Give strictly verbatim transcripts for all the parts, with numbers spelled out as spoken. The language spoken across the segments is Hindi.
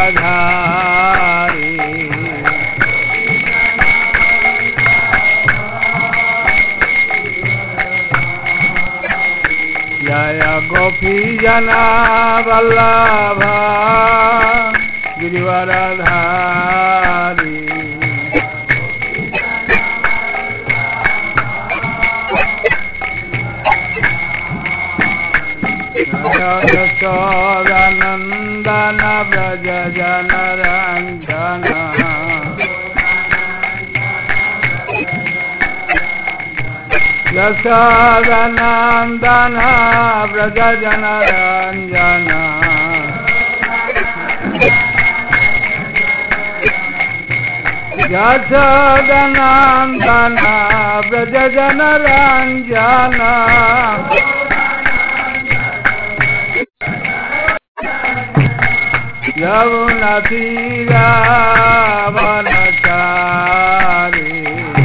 गिरिवरधारी जय गोपी जना वल्लभ गिरिवरधारी यशोदानंदन व्रज जन रंजन यशोदानंदन व्रज जन रंजन यशोदानंदन व्रज जन रंजन यमुना तीरा वनचारी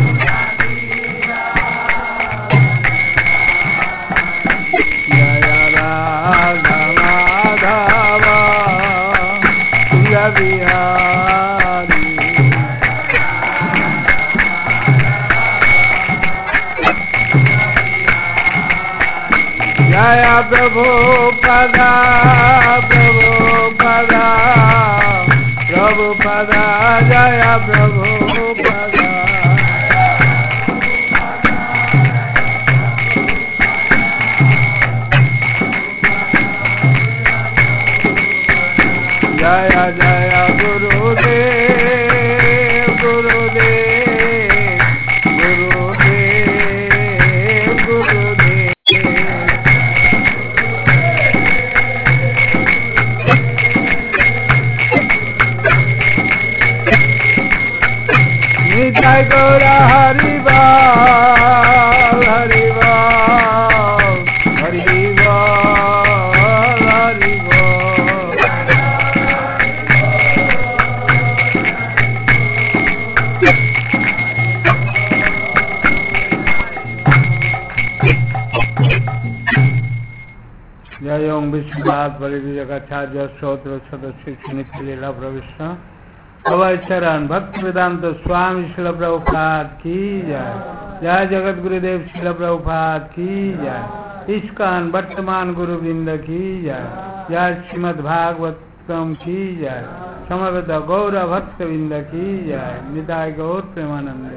जय राधा माधव प्रिय बिहारी जय प्रभु पदा प्रभु पदा प्रभु पदा जय प्रभु पदा जय जय गुरुदेव गुरुदेव गुरुदेव गुरुदेव जय गौरा हरि बोल हरि बोल हरि बोल हरि बोल जय ओम विश्वनाथ परिजगच्छाद्य श्रोत्र सदस्य नित्य लीला प्रविष्ट अवय चरण भक्ति वेदांत स्वामी शिल प्रभुपाद की जय। जय जगत गुरुदेव शिल प्रभुपाद की जय। इस्कॉन वर्तमान गुरुविंद की जय। जय श्रीमद् भागवतम की जय। समवेत गौर भक्तविंद की जय। निताय गौर प्रेमानंद।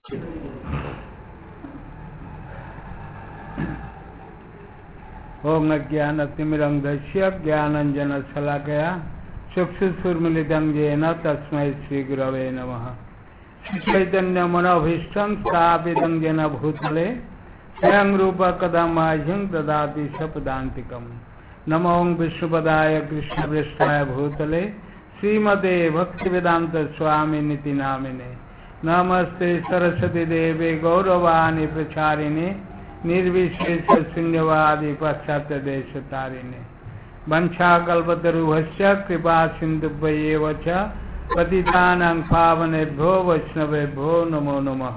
ओम अज्ञानतिमिरन्धस्य ज्ञानाञ्जन शलाकया चक्षुषुर्मिलितं येन तस्मै श्रीगुरवे नमः। श्रीचैतन्यमनोभीष्टं स्थापितं येन भूतले स्वयं रूप कदा मह्यं ददाति स्वपदान्तिकम्। नमो विष्णुपदाय कृष्णप्रेष्ठाय भूतले श्रीमते भक्तिवेदांत स्वामिनिति नामिने। नमस्ते सरस्वती देवे गौरवाणी प्रचारिणे निर्विशेष शून्यवादी पाश्चात्य देशतारिणे। वंशाकल्पतरुभ्यश्च कृपा सिन्धुभ्येव च पतितानां पावनेभ्यो वैष्णवेभ्यो नमो नमः।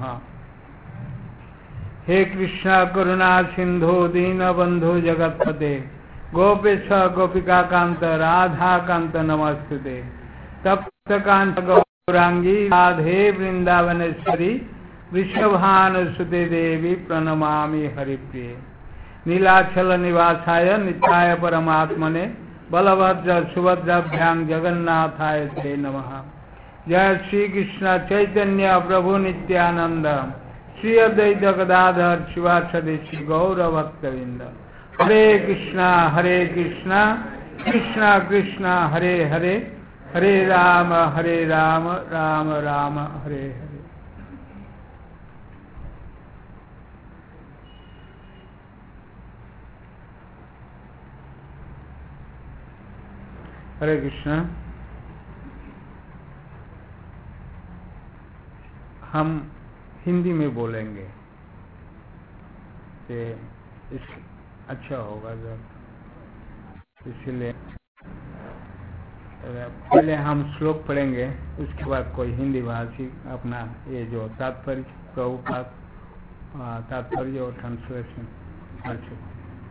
हे कृष्ण करुणा सिंधु दीनबंधु जगत्पते गोपेश गोपिका कांत राधा कांत नमस्ते। तप्त कांत गौरांगी राधे वृंदावनेश्वरी वृषभानुसुते देवी प्रणमामि हरिप्रिये। नीलाचल निवासाय नित्याय परमात्मने बलभद्र सुभद्राभ्यां जगन्नाथाय ते नमः। जय श्री कृष्ण चैतन्य प्रभु नित्यानंद श्री अद्वैत गदाधर शिवासदि श्री गौर भक्तविंद। हरे कृष्णा हरे कृष्णा कृष्णा कृष्णा हरे हरे हरे राम हरे राम राम राम हरे हरे। हरे कृष्णा। हम हिंदी में बोलेंगे कि इस अच्छा होगा जब, इसलिए पहले हम श्लोक पढ़ेंगे, उसके बाद कोई हिंदी भाषी अपना ये जो तात्पर्य प्रभुपाद तात्पर्य और ट्रांसलेशन कर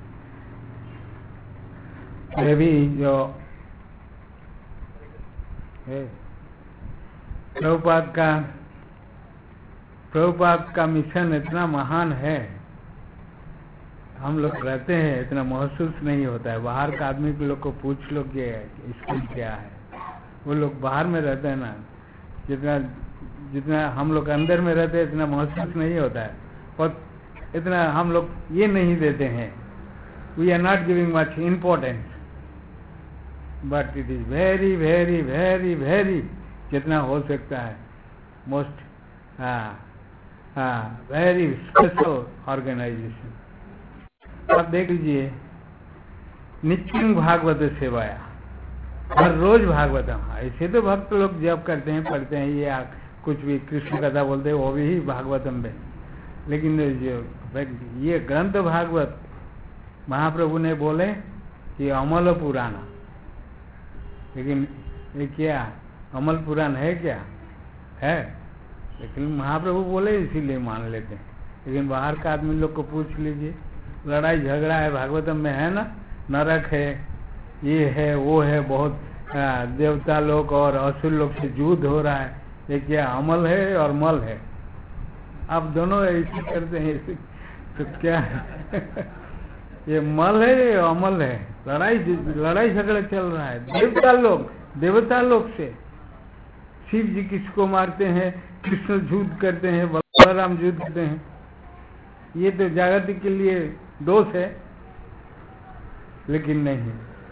सकते। ये भी जो है। प्रभुपाद का प्रभुपाद का मिशन इतना महान है, हम लोग रहते हैं इतना महसूस नहीं होता है। बाहर का आदमी के लोग को पूछ लो कि स्कूल क्या है, वो लोग बाहर में रहते हैं ना, जितना जितना हम लोग अंदर में रहते हैं इतना महसूस नहीं होता है, और इतना हम लोग ये नहीं देते हैं। We are not giving much importance, but it is very very very very जितना हो सकता है मोस्ट, हाँ हाँ, वेरी स्पेशल ऑर्गेनाइजेशन। आप देख लीजिए, नित्यं भागवत सेवाया, हर रोज भागवतम। ऐसे तो भक्त लोग जब करते हैं, पढ़ते हैं, ये कुछ भी कृष्ण कथा बोलते हैं, वो भी भागवतम में। लेकिन जो ये ग्रंथ भागवत महाप्रभु ने बोले कि अमल पुराना, लेकिन ये क्या अमल पुराण है? क्या है? लेकिन महाप्रभु बोले इसीलिए मान लेते हैं। लेकिन बाहर का आदमी लोग को पूछ लीजिए, लड़ाई झगड़ा है भागवतम में, है ना, नरक है, ये है, वो है, बहुत आ, देवता लोग और असुर लोग से युद्ध हो रहा है। ये क्या अमल है और मल है? आप दोनों ऐसे करते हैं, तो क्या ये मल है, ये अमल है? लड़ाई लड़ाई झगड़ा चल रहा है देवता लोग देवता लोग से। शिव जी किसको मारते हैं, कृष्ण युद्ध करते हैं, बलराम युद्ध करते हैं। ये तो जागतिक के लिए दोष है, लेकिन नहीं,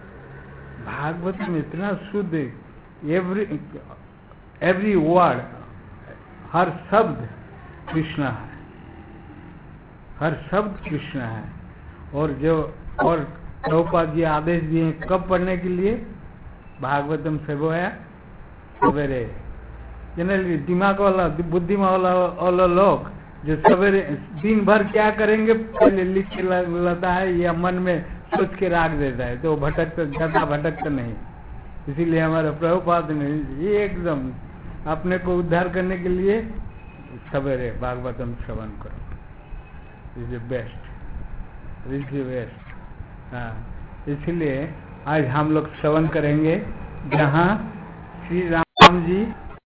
भागवत में इतना शुद्ध, एवरी एवरी वर्ड, हर शब्द कृष्ण है, हर शब्द कृष्ण है। और जो और प्रभुपाद जी आदेश दिए कब पढ़ने के लिए, भागवतम सेवाया सवेरे। जनरली दिमाग वाला, बुद्धिमान वाला वाला लोग जो सवेरे दिन भर क्या करेंगे पहले लिख के लाता है या मन में सोच के रख देता है, तो भटकता ज्यादा भटकता नहीं। इसीलिए हमारे प्रभुपाद ने ये एकदम अपने को उद्धार करने के लिए सवेरे भागवतम श्रवण करो, इज बेस्ट, इज बेस्ट। हाँ, इसलिए आज हम लोग श्रवण करेंगे जहाँ श्री राम जी,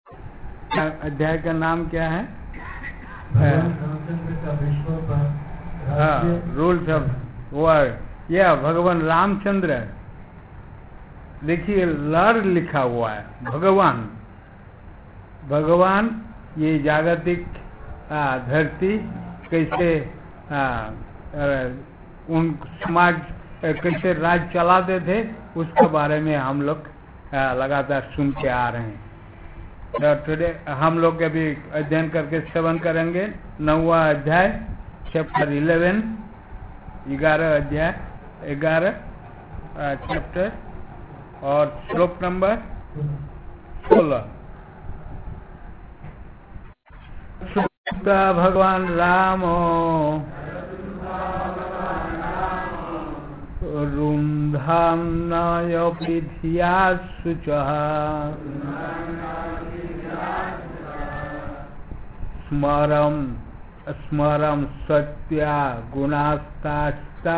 अध्याय का नाम क्या है? रूल्स ऑफ वर्ड, या भगवान रामचंद्र। देखिए लड़ लिखा हुआ है, भगवान भगवान ये जागतिक धरती कैसे आ, उन समाज कैसे राज चलाते थे, उसके बारे में हम लोग लगातार सुन के आ रहे हैं। तो टुडे हम लोग अभी अध्ययन करके सेवन करेंगे नौवा अध्याय, चैप्टर इलेवन, ग्यारह अध्याय, ग्यारह चैप्टर और श्लोक नंबर सोलह। भगवान राम रुन्धाम नयपि धिया शुचः स्मरम स्मरम सत्या गुणास्तास्ता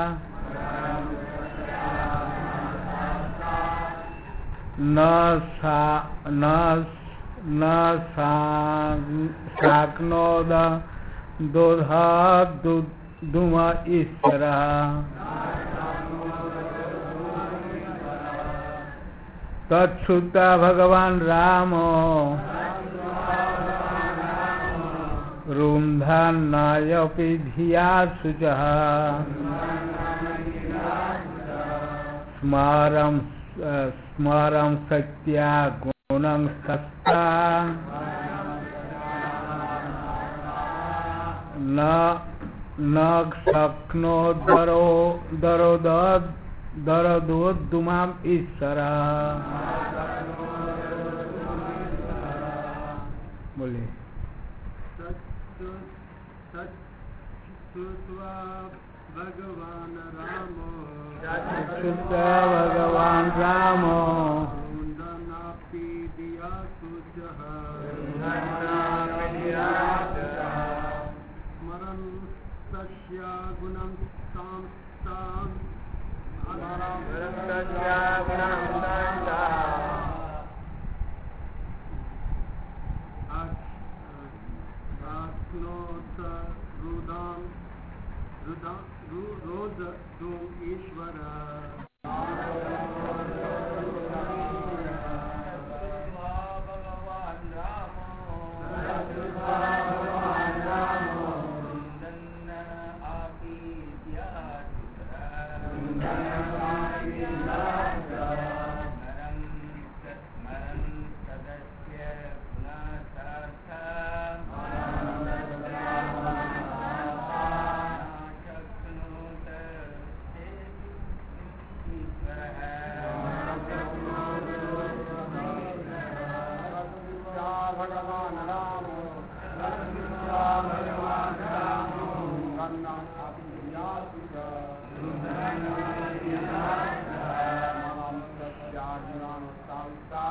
न सा न न शाक्नोद दोधा दुम ईश्वरः तच्छ्रुत्वा भगवान राम रुन्धन्नयपि धिया शुचः स्मरं स्मरं सत्या गुणं सत्ता न न शक्नोदरो दरोद दरदोद्दुमाम् ईश्वरः। बोलिए। श्रुत्वा भगवान रामो श्रुत्वा भगवान रामो रुन्धन्नपि धिया शुचः स्मरन् तस्य गुणं तां रुदा रु रोज तुम ईश्वर भगवान रामो नंदन आपी दिया स्मरन स्मरन सदस्य पुनः साथा भगवान रामो भगवान रामो कन्ना अभिया सुजा नाम सत्याग्रह सावता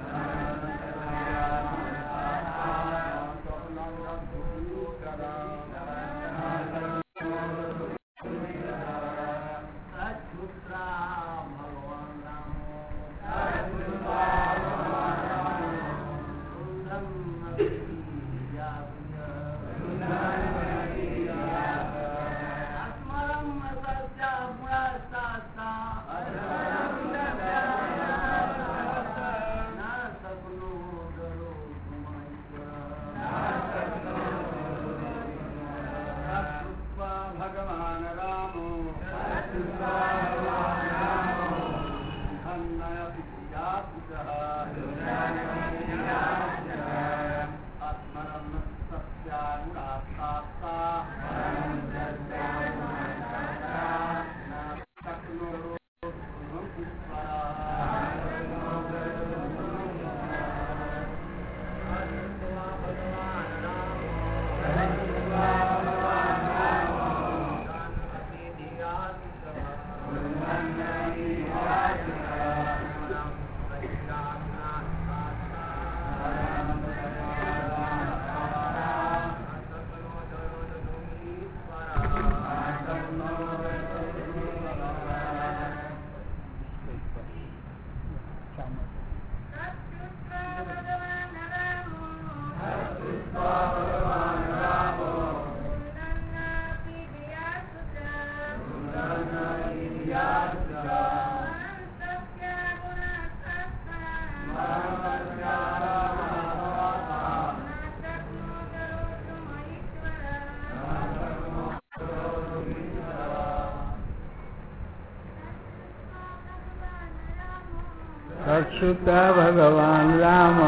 अच्युता भगवान राम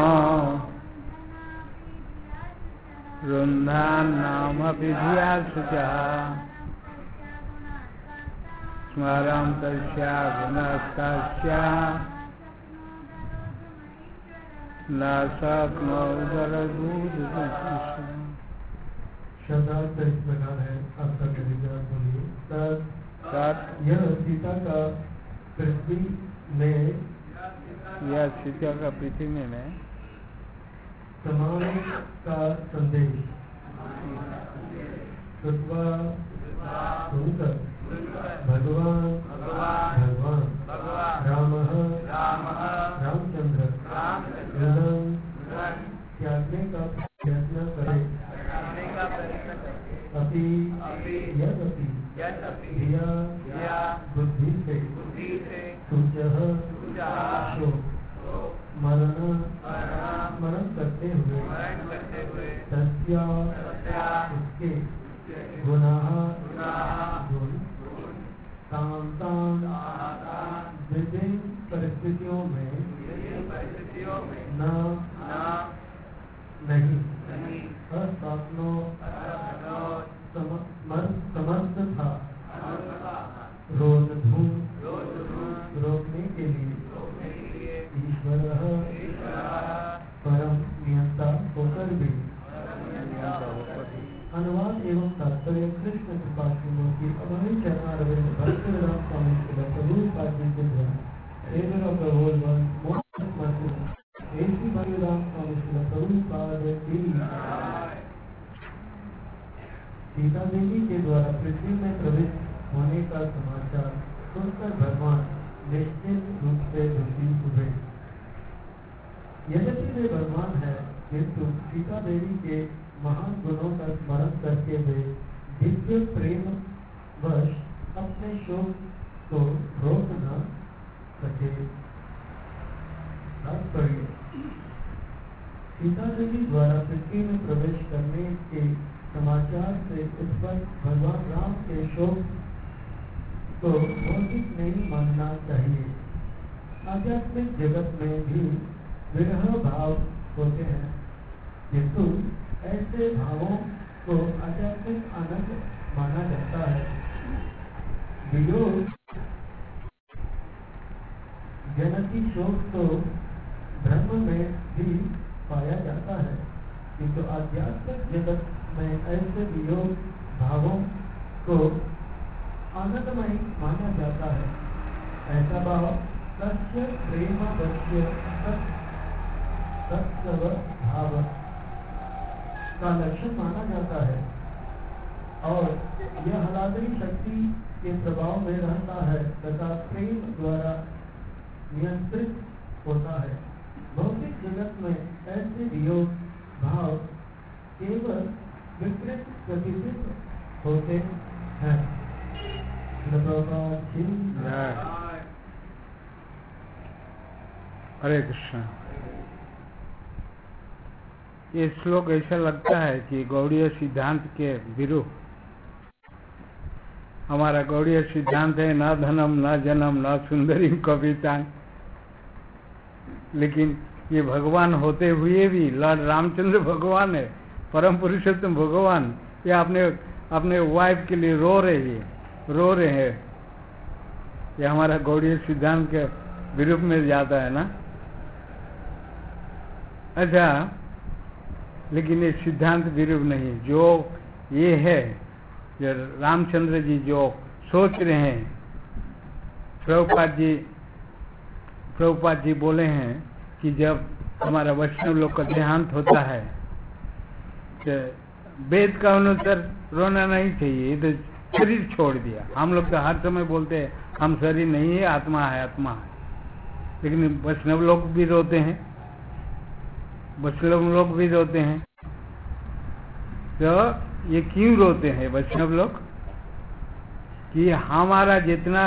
वृंदान नाम विधिया सुचा स्मरं तस्या गुणस्तस्या न शक्नोदरभूत शब्दार्थ इस प्रकार है। आपका कविता बोलिए। तत् यह सीता का पृथ्वी में यह सीता का पृथ्वी में समान का संदेश सुनकर भगवान भगवान राम रामचंद्र त्यागने का प्रयत्न करे अपि यदपि धिया बुद्धि से सूचः मरण स्मरण करते हुए सत्या उसके गुनाह गुण तामताम विभिन्न परिस्थितियों में न नहीं असात्नो समर्थ था रोज धूम रोकने के लिए ईश्वर परम नियंता होकर भी। अनुवाद एवं तात्पर्य कृष्ण कृपा श्रीमती अमरी चरणारविंद भक्तिवेदांत स्वामी श्री प्रभु पार्टी Savior of the whole world, most merciful, ऐसी भक्तिवेदांत स्वामी श्री प्रभु पाद की सीता देवी के द्वारा पृथ्वी में प्रवेश होने का समाचार सुनकर भगवान निश्चित रूप से दुखी हुए। यद्यपि वे भगवान है, किंतु सीता देवी के महान गुणों का स्मरण करके वे दिव्य प्रेम वश अपने शोक को रोक न सके। तात्पर्य, सीता देवी द्वारा पृथ्वी में प्रवेश करने के समाचार से उत्पन्न भगवान राम के शोक को भौतिक नहीं मानना चाहिए। आध्यात्मिक जगत में भी विरह भाव होते हैं, किंतु ऐसे भावों को आध्यात्मिक आनंद माना जाता है। वियोग जनती शोक तो ब्रह्म में भी पाया जाता है, किंतु आध्यात्मिक जगत में ऐसे वियोग भावों को आनंदमय माना जाता है। ऐसा भाव सत्य प्रेम वश्य सत्सव भाव का लक्षण माना जाता है और यह हलादरी शक्ति के प्रभाव में रहता है तथा प्रेम द्वारा नियंत्रित होता है। भौतिक जगत में ऐसे वियोग भाव केवल विकृत प्रतिबिंब होते हैं। हरे कृष्ण। ये श्लोक ऐसा लगता है कि गौड़ीय सिद्धांत के विरुद्ध। हमारा गौड़ीय सिद्धांत है न धनम न जन्म न सुंदरी कविता, लेकिन ये भगवान होते हुए भी लॉर्ड रामचंद्र भगवान है, परम पुरुषोत्तम भगवान, ये अपने अपने वाइफ के लिए रो रहे हैं रो रहे हैं। ये हमारा गौड़ीय सिद्धांत के विरुद्ध में जाता है ना। अच्छा, लेकिन ये सिद्धांत विरुद्ध नहीं, जो ये है जो रामचंद्र जी जो सोच रहे हैं, प्रभुपाद जी प्रभुपाद जी बोले हैं कि जब हमारा वैष्णव लोग का देहांत होता है तो वेद का अनुसार रोना नहीं चाहिए, तो शरीर छोड़ दिया। हम लोग तो हर समय बोलते हैं हम शरीर नहीं है, आत्मा है आत्मा है, लेकिन वैष्णव लोग भी रोते हैं वैष्णव लोग भी रोते हैं। तो ये क्यों रोते हैं वैष्णव लोग? कि हमारा जितना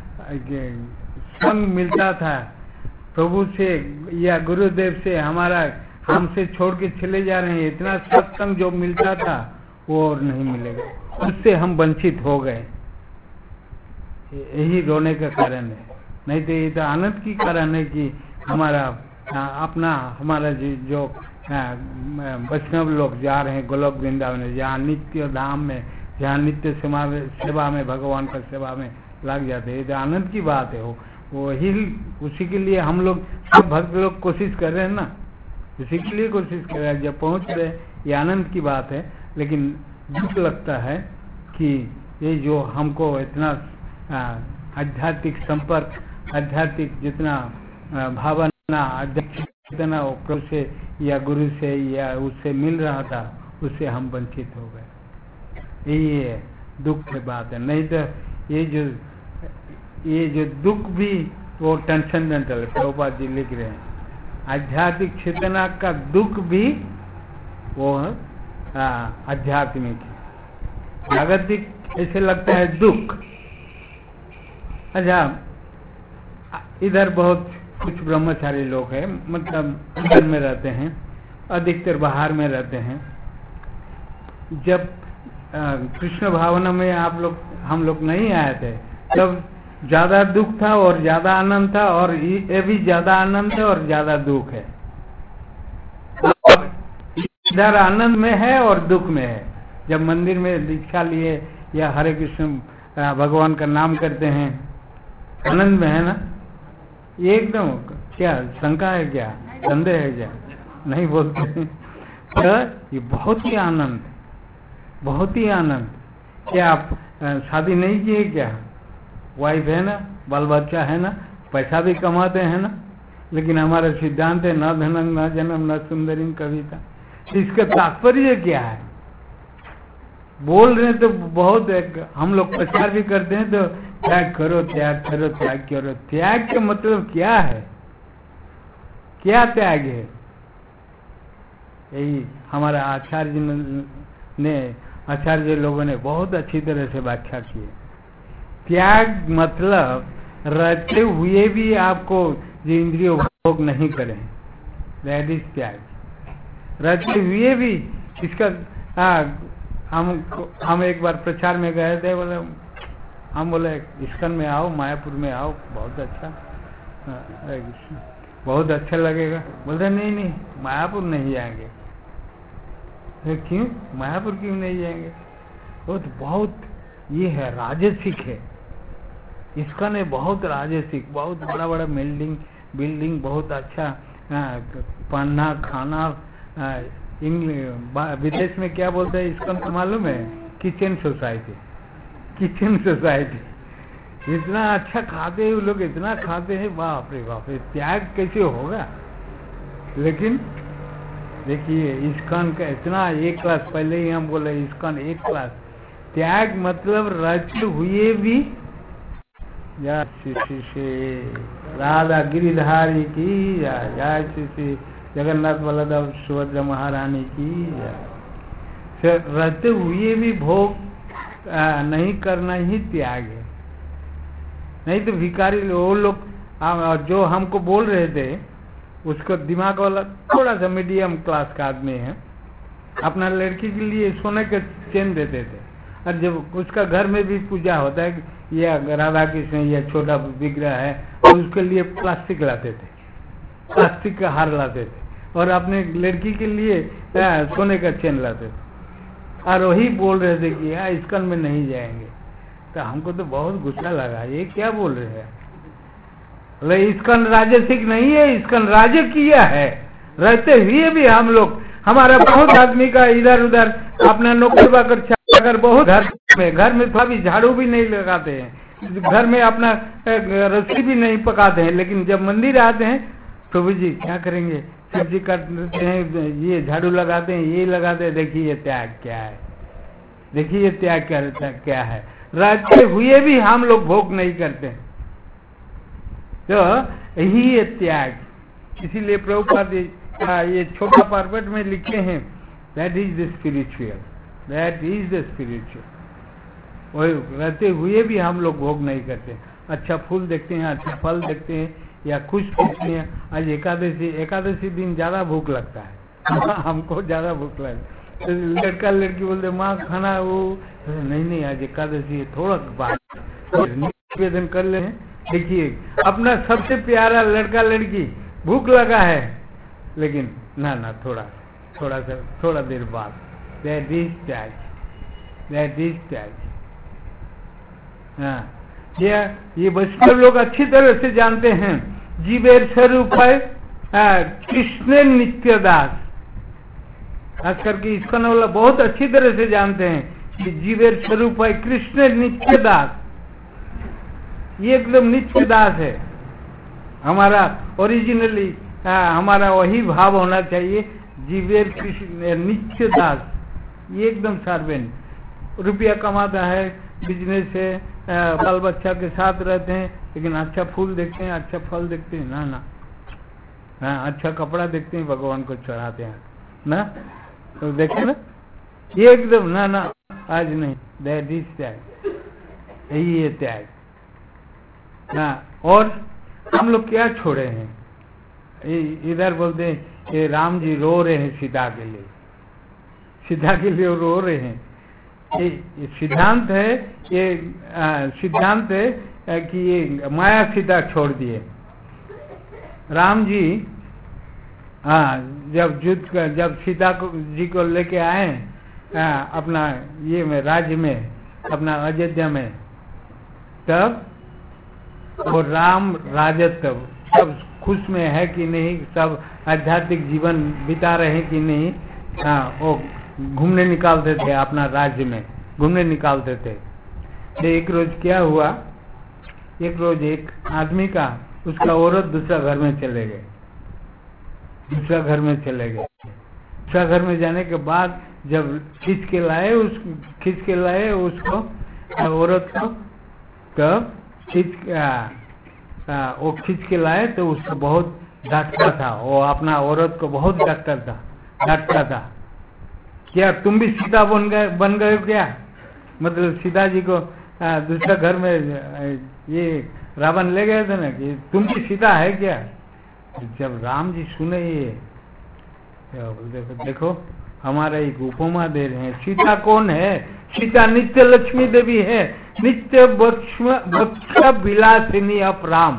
संग मिलता था प्रभु से या गुरुदेव से, हमारा हमसे छोड़ के चले जा रहे हैं, इतना सत्संग जो मिलता था वो और नहीं मिलेगा, उससे हम वंचित हो गए। यही रोने का कारण है, नहीं तो ये तो आनंद की कारण है कि हमारा अपना हमारा जो वैष्णव लोग जा रहे हैं गोलोक वृंदावन, जहाँ नित्य धाम में, जहाँ नित्य सेवा में भगवान का सेवा में लग जाते हैं, ये तो आनंद की बात है। वो वही उसी के लिए हम लोग सब भक्त लोग कोशिश कर रहे हैं ना, इसी के लिए कोशिश कर रहे हैं। जब पहुंच रहे, ये आनंद की बात है, लेकिन दुख लगता है कि ये जो हमको इतना आध्यात्मिक संपर्क, आध्यात्मिक जितना भावना, आध्यात्मिक जितना प्रभु से या गुरु से या उससे मिल रहा था, उससे हम वंचित हो गए। यही है दुख की बात है। नहीं तो ये जो ये जो दुख भी वो ट्रांसेंडेंटल है, प्रभुपाद जी लिख रहे हैं। आध्यात्मिक चेतना का दुख भी वो आध्यात्मिक है, जागतिक ऐसे लगता है दुख। अच्छा, इधर बहुत कुछ ब्रह्मचारी लोग हैं, मतलब इधर में रहते हैं, अधिकतर बाहर में रहते हैं। जब कृष्ण भावना में आप लोग हम लोग नहीं आए थे, तब ज्यादा दुख था और ज्यादा आनंद था, और ये भी ज्यादा आनंद है और ज्यादा दुख है। इधर आनंद में है और दुख में है। जब मंदिर में दीक्षा लिए या हरे कृष्ण भगवान का नाम करते हैं, आनंद में है ना, ये एकदम क्या शंका है, क्या संदेह है, क्या नहीं बोलते? तो ये बहुत ही आनंद, बहुत ही आनंद। क्या आप शादी नहीं किए क्या? वाइफ है ना, बाल बच्चा है ना, पैसा भी कमाते हैं ना, लेकिन हमारा सिद्धांत है न धनम न जन्म न सुंदरी कविता। इसका तात्पर्य क्या है? बोल रहे तो बहुत एक, हम लोग प्रचार भी करते हैं तो त्याग करो त्याग करो त्याग करो। त्याग का मतलब क्या है? क्या त्याग है? यही हमारा आचार्य ने आचार्य लोगों ने बहुत अच्छी तरह से व्याख्या की है। त्याग मतलब रहते हुए भी आपको जो इंद्रिय भोग नहीं करें, दैट इज त्याग। रहते हुए भी इसका आ, हम हम एक बार प्रचार में गए थे, बोले हम बोले इस्कन में आओ, मायापुर में आओ, बहुत अच्छा हरे कृष्ण, बहुत अच्छा लगेगा। बोलते नहीं नहीं मायापुर नहीं जाएंगे। क्यों मायापुर क्यों नहीं जाएंगे? वो तो बहुत ये है, राजसिक है, इसका ने बहुत राजसिक, बहुत बड़ा बड़ा बिल्डिंग बिल्डिंग बहुत अच्छा पढ़ना खाना। विदेश में क्या बोलते हैं इसका तो मालूम है? Kitchen society, kitchen society. इतना अच्छा खाते हैं वो लोग, इतना खाते हैं, बाप रे बाप रे, त्याग कैसे होगा? लेकिन देखिए इस्कॉन का इतना एक क्लास पहले ही हम बोले, इस्कॉन एक क्लास त्याग मतलब रहते हुए भी। या श्री श्री राधा गिरिधारी की, या जय श्री श्री जगन्नाथ बलदेव सुभद्रा महारानी की। या रहते हुए भी भोग आ, नहीं करना ही त्याग है। नहीं तो भिखारी वो लोग जो हमको बोल रहे थे, उसको दिमाग वाला थोड़ा सा मीडियम क्लास का आदमी है, अपना लड़की के लिए सोने के चेन देते थे, और जब उसका घर में भी पूजा होता है या राधा कृष्ण या छोटा विग्रह है, तो उसके लिए प्लास्टिक लाते थे, प्लास्टिक का हार लाते थे, और अपने लड़की के लिए आ, सोने का चेन लाते थे, और वही बोल रहे थे कि यार इस्कॉन में नहीं जाएंगे। तो हमको तो बहुत गुस्सा लगा, ये क्या बोल रहे हैं? इस्कॉन राजसिक नहीं है, इस्कॉन राजकीय है। रहते हुए भी हम लोग, हमारा बहुत आदमी का इधर उधर अपना नौकर बाकर चाकर, बहुत घर में घर में थोड़ा भी झाड़ू भी नहीं लगाते हैं, घर में अपना रस्सी भी नहीं पकाते हैं, लेकिन जब मंदिर आते हैं प्रभु जी क्या करेंगे, सब्जी काटते हैं, ये झाड़ू लगाते हैं, ये लगाते हैं। देखिए ये त्याग क्या है, देखिए ये त्याग क्या क्या है। रहते हुए भी हम लोग भोग नहीं करते, तो यही है त्याग। इसीलिए प्रभुपाद ये छोटा पार्वट में लिखे हैं, that is the spiritual, that is the spiritual. वही रहते हुए भी हम लोग भोग नहीं करते। अच्छा फूल देखते हैं, अच्छा फल देखते हैं, या कुछ देखते हैं। आज एकादशी, एकादशी दिन ज्यादा भूख लगता है, हमको ज्यादा भूख लगता है। तो लड़का लड़की बोलते माँ खाना, वो नहीं नहीं आज एकादशी है, थोड़ा बात निवेदन कर ले। देखिए अपना सबसे प्यारा लड़का लड़की भूख लगा है, लेकिन ना ना थोड़ा थोड़ा सा थोड़ा देर बाद, दैट इज त्याग, दैट इज त्याग। हाँ ये ये वैष्णव लोग अच्छी तरह से जानते हैं, जीवेर स्वरूप है कृष्ण नित्यदास। खास करके इसका वाला बहुत अच्छी तरह से जानते हैं कि जीवेर स्वरूप है कृष्ण नित्यदास। ये एकदम नित्य दास है हमारा, ओरिजिनली हमारा वही भाव होना चाहिए, जीवेर कृष्ण नित्य दास। ये एकदम सर्वेंट, रुपया कमाता है, बिजनेस है, बाल बच्चा के साथ रहते हैं, लेकिन अच्छा फूल देखते हैं, अच्छा फल देखते हैं ना ना, हाँ अच्छा कपड़ा देखते हैं, भगवान को चढ़ाते हैं ना, तो देखे ना, ये एकदम ना ना आज नहीं, दैट इज त्याग, यही है त्याग। हाँ, और हम लोग क्या छोड़े हैं? इधर बोलते हैं ये राम जी रो रहे हैं सीता के लिए, सीता के लिए रो रहे हैं। ये, ये सिद्धांत है, ये सिद्धांत है कि ये माया सीता छोड़ दिए। राम जी हाँ जब युद्ध जब सीता को जी को लेके आए आ, अपना ये में राज्य में, अपना अयोध्या में, तब वो राम राजत्व सब खुश में है कि नहीं, सब आध्यात्मिक जीवन बिता रहे हैं कि नहीं। हाँ वो घूमने निकालते थे, अपना राज्य में घूमने निकालते थे। तो एक रोज क्या हुआ, एक रोज एक आदमी का, उसका औरत दूसरा घर में चले गए, दूसरा घर में चले गए। दूसरा घर में जाने के बाद जब खींच के लाए उस खींच के लाए उसको, औरत को, तब खींच वो खींच के लाए तो उसको बहुत डांटता था, वो अपना औरत को बहुत डांटता था डांटता था क्या तुम भी सीता बन गए बन गए क्या? मतलब सीता जी को आ, दूसरा घर में ये रावण ले गए थे ना कि तुम की सीता है क्या। जब राम जी सुने ये देखो, देखो हमारा एक उपमा दे रहे हैं। सीता कौन है? सीता नित्य लक्ष्मी देवी है, नित्य बक्ष विलासिनी अपराम।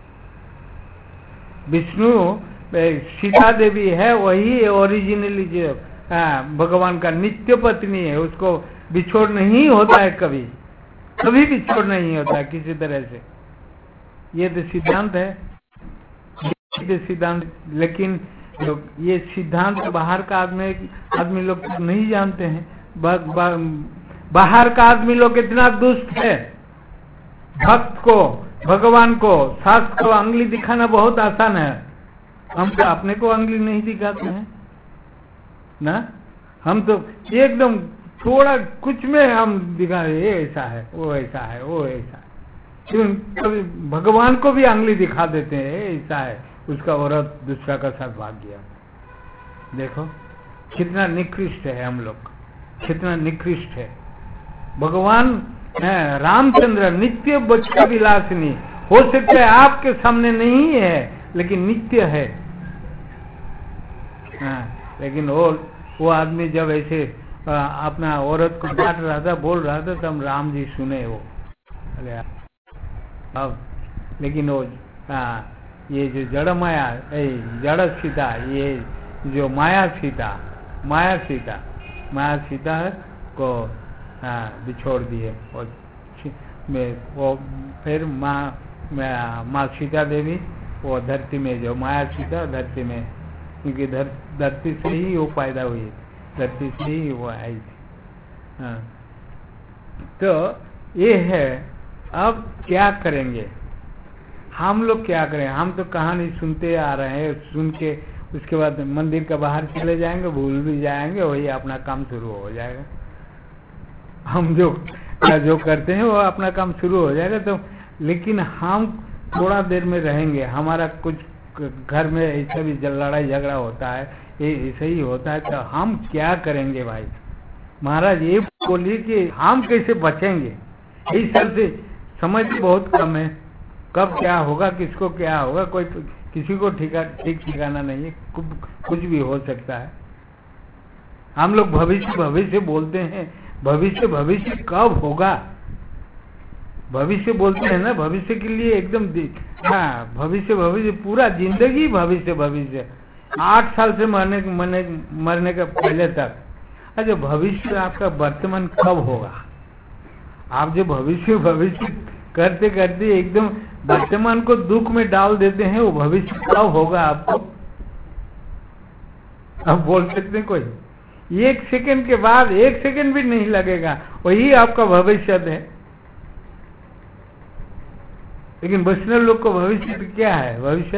विष्णु सीता देवी है, वही ओरिजिनली जो भगवान का नित्य पत्नी है, उसको बिछोड़ नहीं होता है, कभी कभी बिछोड़ नहीं होता है किसी तरह से। ये तो सिद्धांत है, ये सिद्धांत। लेकिन ये सिद्धांत बाहर का आदमी आदमी लोग नहीं जानते हैं। बा, बा, बाहर का आदमी लोग इतना दुष्ट है, भक्त को भगवान को शास्त्र को अंगली दिखाना बहुत आसान है। हम तो अपने को अंगली नहीं दिखाते हैं ना, हम तो एकदम थोड़ा कुछ में हम दिखा रहे, ये ऐसा है, वो ऐसा है, वो ऐसा है। क्यों कभी भगवान को भी अंगली दिखा देते हैं, ऐसा है, उसका औरत दूसरा का साथ भाग गया। देखो कितना निकृष्ट है हम लोग, कितना निकृष्ट है। भगवान रामचंद्र नित्य बच्चा विलासिनी, हो सकता है आपके सामने नहीं है लेकिन नित्य है। हाँ, लेकिन वो वो आदमी जब ऐसे अपना औरत को डांट रहा था, बोल रहा था, तब राम जी सुने वो। अरे अब लेकिन वो आ, ये जो जड़ माया, जड़ सीता, ये जो माया सीता, माया सीता माया सीता को बिछोड़ दिए। और वो फिर माँ माँ सीता देवी वो धरती में, जो माया सीता धरती में, क्योंकि धर, धरती से ही वो पैदा हुई, धरती से ही वो आई थी। हाँ, तो ये है। अब क्या करेंगे हम लोग, क्या करें? हम तो कहानी सुनते आ रहे हैं, सुन के उसके बाद मंदिर के बाहर चले जाएंगे, भूल भी जाएंगे, वही अपना काम शुरू हो जाएगा। हम जो जो करते हैं वो अपना काम शुरू हो जाएगा। तो लेकिन हम थोड़ा देर में रहेंगे, हमारा कुछ घर में ऐसा भी लड़ाई झगड़ा होता है, ये ऐसे ही होता है, तो हम क्या करेंगे भाई? महाराज ये बोलिए कि हम कैसे बचेंगे? इस तरह से समझ बहुत कम है, कब क्या होगा, किसको क्या होगा, कोई किसी को ठिका ठीक ठिकाना नहीं है, कुछ भी हो सकता है। हम लोग भविष्य भविष्य बोलते हैं, भविष्य भविष्य कब होगा? भविष्य बोलते हैं ना, भविष्य के लिए एकदम हाँ, भविष्य भविष्य पूरा जिंदगी भविष्य भविष्य, आठ साल से मरने मरने मरने के पहले तक। अच्छा, भविष्य आपका वर्तमान कब होगा? आप जो भविष्य भविष्य करते करते एकदम वर्तमान को दुख में डाल देते हैं, वो भविष्य कब होगा आपको? अब बोल सकते हैं कोई? एक सेकंड के बाद, एक सेकंड भी नहीं लगेगा, वही आपका भविष्य है। लेकिन वैष्णव लोग को भविष्य क्या है? भविष्य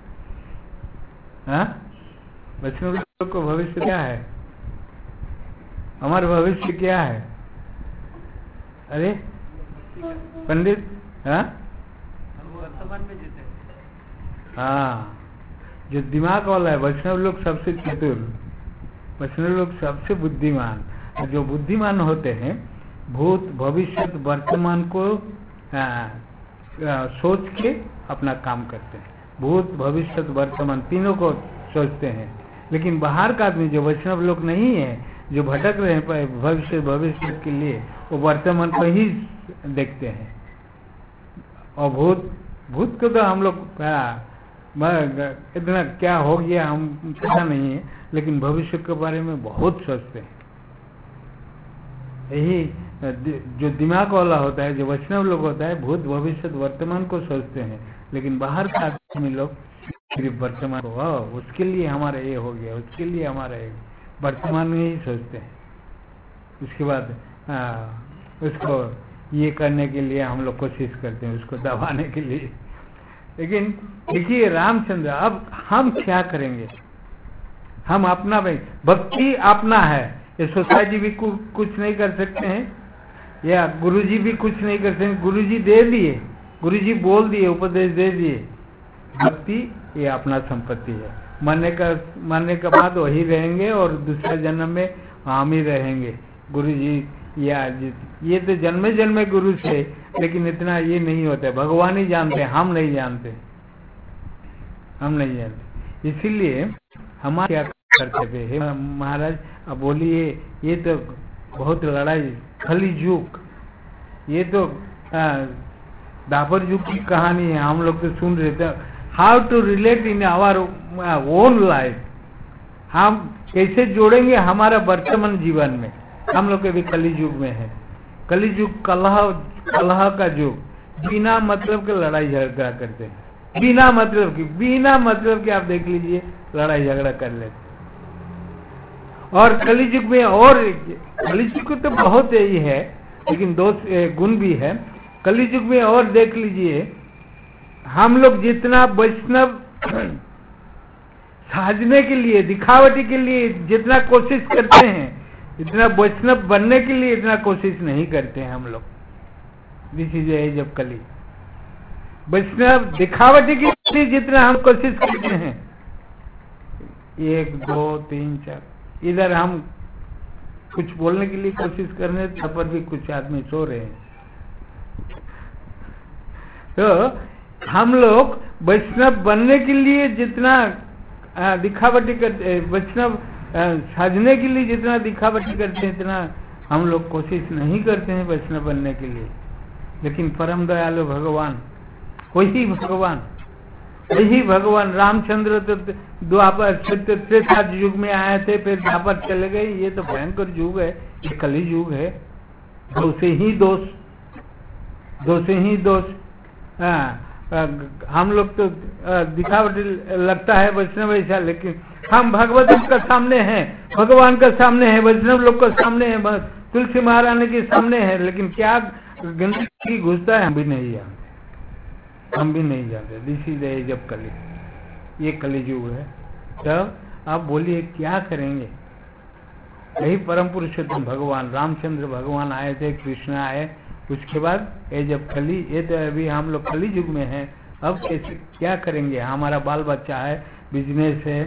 हाँ, वैष्णव लोग को भविष्य क्या है? हमारा भविष्य क्या है? अरे पंडित, हाँ वर्तमान में जीते। हाँ, जो दिमाग वाला है, वैष्णव लोग सबसे चतुर, वैष्णव लोग सबसे बुद्धिमान। जो बुद्धिमान होते हैं, भूत भविष्य वर्तमान को आ, आ, सोच के अपना काम करते हैं। भूत भविष्य वर्तमान तीनों को सोचते हैं। लेकिन बाहर का आदमी, जो वैष्णव लोग नहीं है, जो भटक रहे हैं भविष्य भविष्य के लिए, वो वर्तमान को ही देखते हैं। और भूत भूत को तो हम लोग इतना क्या हो गया हम पता नहीं है, लेकिन भविष्य के बारे में बहुत सोचते हैं। यही जो दिमाग वाला होता है, जो वैष्णव लोग होता है, भूत भविष्य वर्तमान को सोचते हैं। लेकिन बाहर का आदमी लोग सिर्फ वर्तमान को, उसके लिए हमारा ये हो गया, उसके लिए हमारा ये, वर्तमान में ही सोचते हैं। उसके बाद आ, उसको ये करने के लिए हम लोग कोशिश करते हैं, उसको दबाने के लिए। लेकिन देखिए रामचंद्र, अब हम क्या करेंगे? हम अपना भाई भक्ति अपना है, ये सोसाइटी भी कु, कुछ नहीं कर सकते हैं, या गुरुजी भी कुछ नहीं कर सकते। गुरुजी दे दिए, गुरुजी बोल दिए, उपदेश दे दिए। भक्ति ये अपना संपत्ति है। मरने का मरने के बाद वही रहेंगे और दूसरे जन्म में हम ही रहेंगे। गुरुजी या ये तो जन्मे जन्मे गुरु से, लेकिन इतना ये नहीं होता, भगवान ही जानते, हम नहीं जानते, हम नहीं जानते। इसीलिए हम क्या करते थे, हे महाराज अब बोलिए, ये तो बहुत लड़ाई, खली युग, ये तो दापर युग की कहानी है, हम लोग तो सुन रहे थे। How to relate in our own life, हम कैसे जोड़ेंगे हमारा वर्तमान जीवन में। हम लोग के भी कली युग में है, कली युग कलह कलह का युग, बिना मतलब के लड़ाई झगड़ा करते हैं, बिना मतलब की बिना मतलब के आप देख लीजिए लड़ाई झगड़ा कर लेते। और कली युग में, और कली युग तो बहुत यही है, लेकिन दो गुण भी है कली युग में। और देख लीजिए हम लोग जितना वैष्णव साजने के लिए, दिखावटी के लिए जितना कोशिश करते हैं, इतना वैष्णव बनने के लिए इतना कोशिश नहीं करते हैं हम लोग। दिस इज एज ऑफ कली। वैष्णव दिखावटी के लिए जितना हम कोशिश करते हैं, एक दो तीन चार, इधर हम कुछ बोलने के लिए कोशिश कर रहे हैं, तब पर भी कुछ आदमी सो रहे हैं। तो हम लोग वैष्णव बनने के लिए जितना दिखावटी करते, वैष्णव साजने के लिए जितना दिखावटी करते हैं, इतना हम लोग कोशिश नहीं करते हैं वैष्णव बनने के लिए। लेकिन परम दयालु भगवान, वही भगवान, वही भगवान रामचंद्र तो द्वापर त्रेता युग में आए थे, फिर द्वापर चले गए। ये तो भयंकर युग है, ये कली युग है। दो से ही दोष, दो से ही दोष। हम लोग तो दिखावटी लगता है वैष्णव ऐसा, लेकिन हम भगवत का सामने हैं, भगवान का सामने है, वैष्णव लोग का सामने है, तुलसी महारानी के सामने है, लेकिन क्या गंदगी घुसता है हम भी नहीं जानते, हम भी नहीं जानते। दिस इज एज ऑफ कली, ये कली युग है। तब आप बोलिए क्या करेंगे। यही परम पुरुषोत्तम भगवान रामचंद्र भगवान आए थे, कृष्ण आए, उसके बाद एज ऑफ कली। ये तो अभी हम लोग कली युग में हैं। अब कैसे क्या करेंगे। हमारा बाल बच्चा है, बिजनेस है,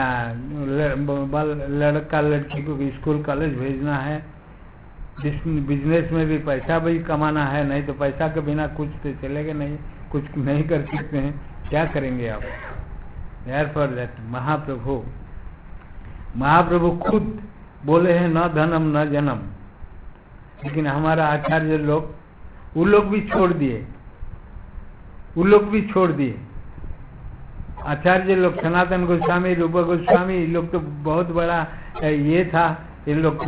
लड़का लड़की को स्कूल कॉलेज भेजना है, बिजनेस में भी पैसा भी कमाना है, नहीं तो पैसा के बिना कुछ तो चलेगा नहीं, कुछ नहीं कर सकते हैं। क्या करेंगे आप। Therefore that महाप्रभु महाप्रभु खुद बोले हैं न धनम न जन्म, लेकिन हमारा आचार्य लोग वो लोग भी छोड़ दिए, वो लोग भी छोड़ दिए। आचार्य लोग सनातन गोस्वामी, रूप गोस्वामी, ये लोग तो बहुत बड़ा ये था, इन लोग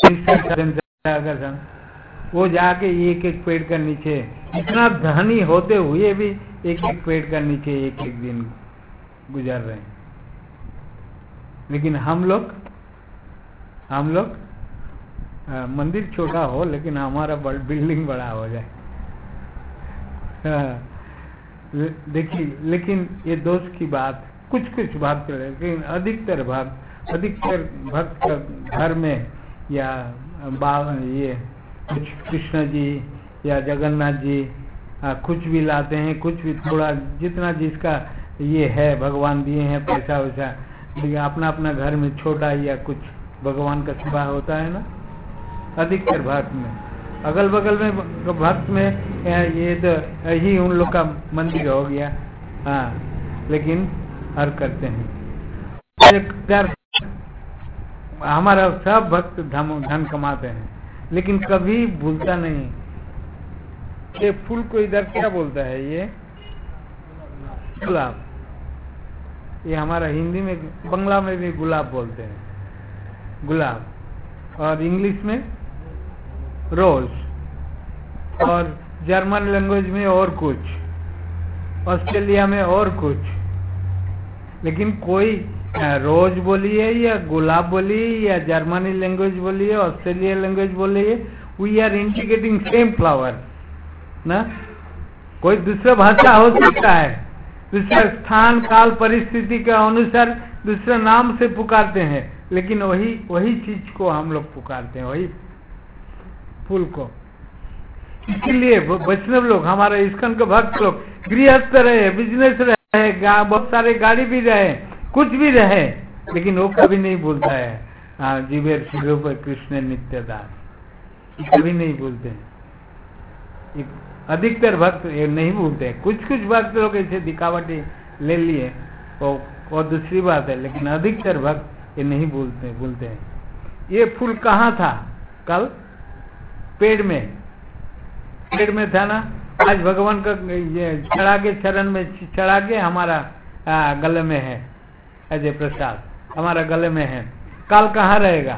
वो जाके एक एक पेड़ का नीचे, इतना धनी होते हुए भी एक एक पेड़ का नीचे एक एक दिन गुजर रहे हैं। लेकिन हम लोग हम लोग आ, मंदिर छोटा हो लेकिन हमारा बिल्डिंग बड़ा हो जाए। देखिए, लेकिन ये दोष की बात, कुछ कुछ बात कर, लेकिन अधिकतर भक्त अधिकतर भक्त घर में या बाल ये कुछ कृष्ण जी या जगन्नाथ जी आ, कुछ भी लाते हैं, कुछ भी थोड़ा जितना जिसका ये है भगवान दिए हैं पैसा वैसा, लेकिन अपना अपना घर में छोटा या कुछ भगवान का सेवा होता है ना। अधिकतर भक्त में, अगल बगल में भक्त में ये तो यही उन लोग का मंदिर हो गया। हाँ, लेकिन हर करते हैं। हमारा सब भक्त धन धन कमाते हैं, लेकिन कभी भूलता नहीं। ये फूल को इधर क्या बोलता है, ये गुलाब। ये हमारा हिंदी में, बंगला में भी गुलाब बोलते हैं, गुलाब, और इंग्लिश में रोज, और जर्मन लैंग्वेज में और कुछ, ऑस्ट्रेलिया में और कुछ। लेकिन कोई रोज बोलिए या गुलाब बोलिए या जर्मनी लैंग्वेज बोलिए, ऑस्ट्रेलिया लैंग्वेज बोलिए, we are indicating same flower ना। कोई दूसरा भाषा हो सकता है, दूसरा स्थान काल परिस्थिति के अनुसार दूसरा नाम से पुकारते हैं, लेकिन वही वही चीज को हम लोग पुकारते हैं, वही फूल को। इसलिए वैष्णव लोग, हमारा इस्कन के भक्त लोग गृहस्थ रहे, बिजनेस रहे, बहुत सारे गाड़ी भी रहे, कुछ भी रहे, लेकिन वो कभी नहीं भूलता है जीवेर स्वरूप कृष्ण नित्यदास। ये कभी नहीं भूलते हैं। ये अधिकतर भक्त ये नहीं भूलते हैं। कुछ कुछ भक्त लोग ऐसे दिखावटी ले लिए वो वो दूसरी बात है, लेकिन अधिकतर भक्त ये नहीं भूलते भूलते हैं। ये फूल कहाँ था? कल पेड़ में, पेड़ में था ना। आज भगवान का ये चढ़ा के चरण में चढ़ा के हमारा आ, गले में है, अजय प्रसाद हमारा गले में है। कल कहाँ रहेगा?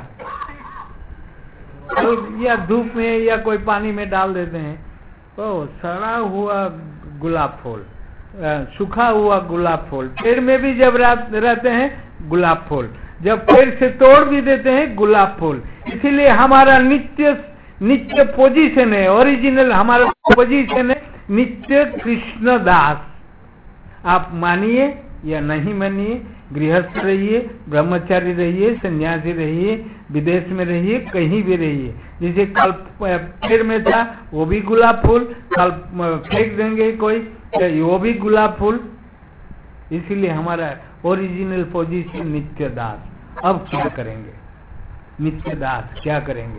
कल या धूप में या कोई पानी में डाल देते हैं। ओ सड़ा हुआ गुलाब फूल, सूखा हुआ गुलाब फूल, पेड़ में भी जब रहते हैं गुलाब फूल, जब पेड़ से तोड़ भी देते हैं गुलाब फूल। इसीलिए हमारा नित्य नित्य पोजीशन है, ओरिजिनल हमारा पोजीशन है नित्य कृष्ण दास। आप मानिए या नहीं मानिए, गृहस्थ रहिए, ब्रह्मचारी रहिए, सन्यासी रहिए, विदेश में रहिए, कहीं भी रहिए। जैसे कल पेड़ में था वो भी गुलाब फूल, कल फेंक देंगे कोई वो भी गुलाब फूल। इसीलिए हमारा ओरिजिनल पोजीशन नित्य दास। अब क्या करेंगे? नित्य दास क्या करेंगे?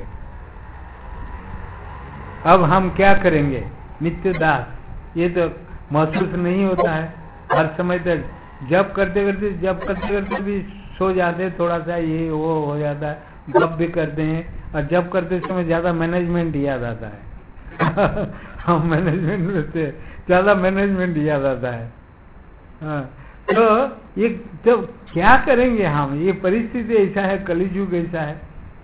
अब हम क्या करेंगे? नित्य दास ये तो महसूस नहीं होता है। हर समय तक जब करते करते जब करते करते भी सो जाते, थोड़ा सा ये वो हो जाता है, जब भी करते हैं, और जब करते समय ज्यादा मैनेजमेंट याद आता है। हम मैनेजमेंट में से ज्यादा मैनेजमेंट याद आता है। हाँ, तो ये तो क्या करेंगे हम? ये परिस्थिति ऐसा है, कलियुग ऐसा है।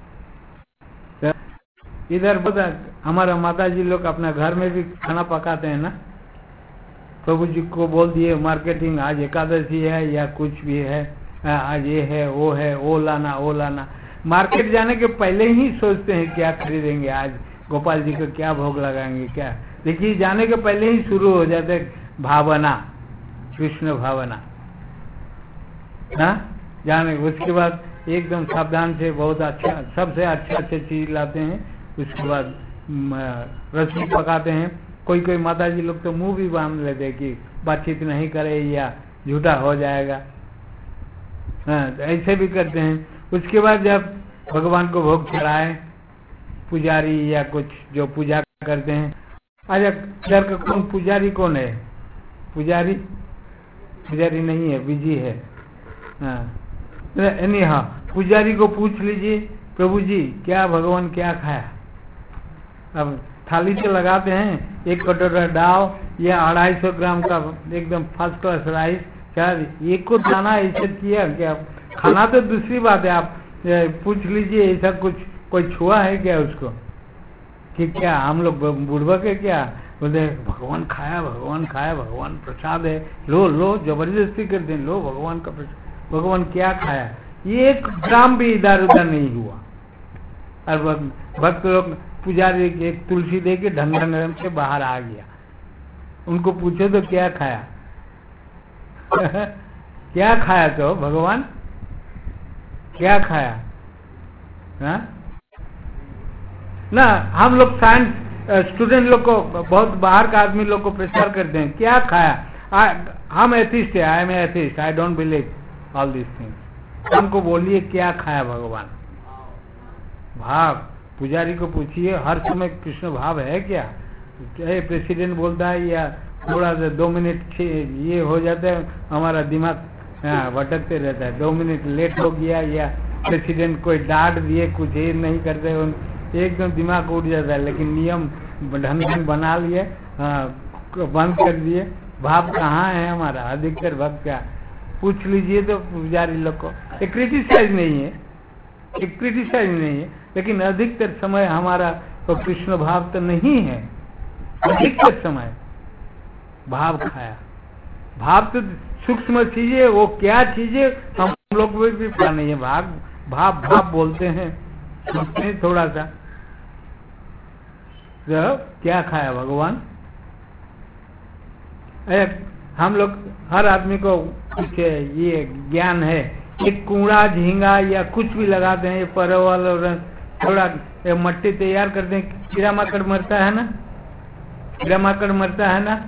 तो इधर पता हमारा माता जी लोग अपना घर में भी खाना पकाते हैं ना। प्रभु जी को बोल दिए मार्केटिंग, आज एकादशी है या कुछ भी है, आज ये है वो है, वो लाना वो लाना। मार्केट जाने के पहले ही सोचते हैं क्या खरीदेंगे, आज गोपाल जी को क्या भोग लगाएंगे क्या। देखिए जाने के पहले ही शुरू हो जाते भावना, कृष्ण भावना ना जाने। उसके बाद एकदम सावधान से बहुत अच्छा सबसे अच्छा अच्छा चीज लाते हैं। उसके बाद रसोई पकाते हैं। कोई कोई माता जी लोग तो मुंह भी बांध लेते हैं कि बातचीत नहीं करे या झूठा हो जाएगा। हाँ, तो ऐसे भी करते हैं। उसके बाद जब भगवान को भोग चढ़ाए, पुजारी या कुछ जो पूजा करते हैं। अच्छा, घर का कौन पुजारी कौन है? पुजारी पुजारी नहीं है, बिजी है। हाँ, नहीं, हाँ, पुजारी को पूछ लीजिए, प्रभु जी क्या भगवान क्या खाया? अब थाली से लगाते हैं, एक कटोरा दाल या अढ़ाई सौ ग्राम का एकदम फर्स्ट क्लास राइस, क्या एक को दाना ऐसे किया क्या? खाना तो दूसरी बात है, आप पूछ लीजिए ऐसा कुछ कोई छुआ है क्या उसको? कि क्या हम लोग बुढ़बक है क्या? बोलते भगवान खाया, भगवान खाया, भगवान प्रसाद है, लो लो, जबरदस्ती करते हैं, लो भगवान का प्रसाद। भगवान क्या खाया? ये एक ग्राम भी इधर उधर नहीं हुआ। और भक्त लोग पुजारी एक तुलसी दे के ढंग ढंग से बाहर आ गया। उनको पूछो तो क्या खाया? क्या खाया? तो भगवान क्या खाया? हा? ना हम लोग साइंस स्टूडेंट लोग को, बहुत बाहर का आदमी लोग को प्रचार करते हैं क्या खाया। I, हम एथिस्ट है, I am atheist, I don't believe all this things. हमको बोलिए क्या खाया भगवान? भाव। पुजारी को पूछिए हर समय कृष्ण भाव है क्या? चाहे प्रेसिडेंट बोलता है या थोड़ा सा दो मिनट ये हो जाता है, हमारा दिमाग भटकते रहता है। दो मिनट लेट हो गया या प्रेसिडेंट कोई डांट दिए, कुछ ये नहीं करते, एकदम दिमाग उठ जाता है। लेकिन नियम ढंग ढंग बना लिए, बंद कर दिए। भाव कहाँ है हमारा? अधिकतर भक्त क्या? पूछ लीजिए तो पुजारी लोग को। ये क्रिटिसाइज नहीं है, ये क्रिटिसाइज नहीं है, लेकिन अधिकतर समय हमारा तो कृष्ण भाव तो नहीं है। अधिकतर समय भाव खाया। भाव तो सूक्ष्म चीजें, वो क्या चीजें हम लोग भी पता नहीं है। भाव भाव भाव बोलते हैं, सोचते हैं थोड़ा सा। तो क्या खाया भगवान? हम लोग हर आदमी को कुछ ये ज्ञान है। एक कूड़ा झींगा या कुछ भी लगाते हैं, परवल और थोड़ा मट्टी तैयार करते हैं, कीड़ा मकड़ मरता है ना, कीड़ा मकड़ मरता है ना।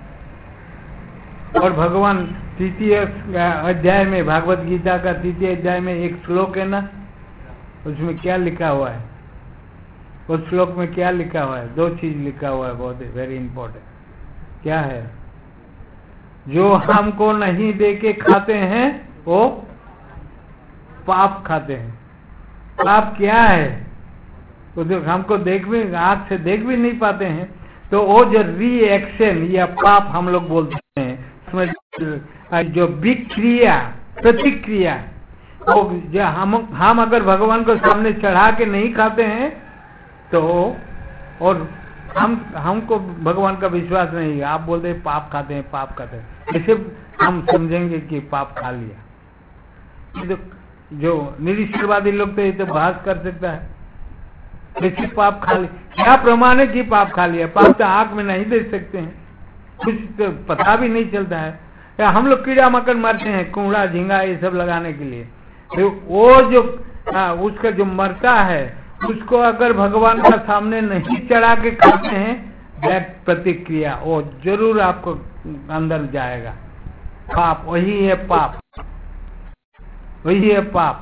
और भगवान तृतीय अध्याय में, भागवत गीता का तृतीय अध्याय में एक श्लोक है ना, उसमें क्या लिखा हुआ है? उस श्लोक में क्या लिखा हुआ है? दो चीज लिखा हुआ है, बहुत वेरी इंपॉर्टेंट। क्या है? जो हमको नहीं दे के खाते हैं वो पाप खाते हैं। पाप क्या है? वो जो हमको देख भी, आंख से देख भी नहीं पाते हैं, तो वो जो रिएक्शन या पाप हम लोग बोलते हैं, उसमें जो विक्रिया, प्रतिक्रिया, वो जो हम हम अगर भगवान को सामने चढ़ा के नहीं खाते हैं तो, और हम हमको भगवान का विश्वास नहीं है, आप बोलते हैं पाप खाते हैं, पाप खाते हैं, ऐसे हम समझेंगे कि पाप खा लिया। तो जो निरीश्वरवादी लोग तो ये तो बहस कर सकता है, कैसे पाप खा लिया, क्या प्रमाण है कि पाप खा लिया? पाप तो आंख में नहीं देख सकते हैं, कुछ तो पता भी नहीं चलता है। या हम लोग कीड़ा मकोड़ा मारते हैं, कूड़ा झींगा ये सब लगाने के लिए, तो वो जो आ, उसका जो मरता है उसको अगर भगवान का सामने नहीं चढ़ा के खाते हैं, दैट प्रतिक्रिया वो जरूर आपको अंदर जाएगा। पाप वही है, पाप वही है पाप।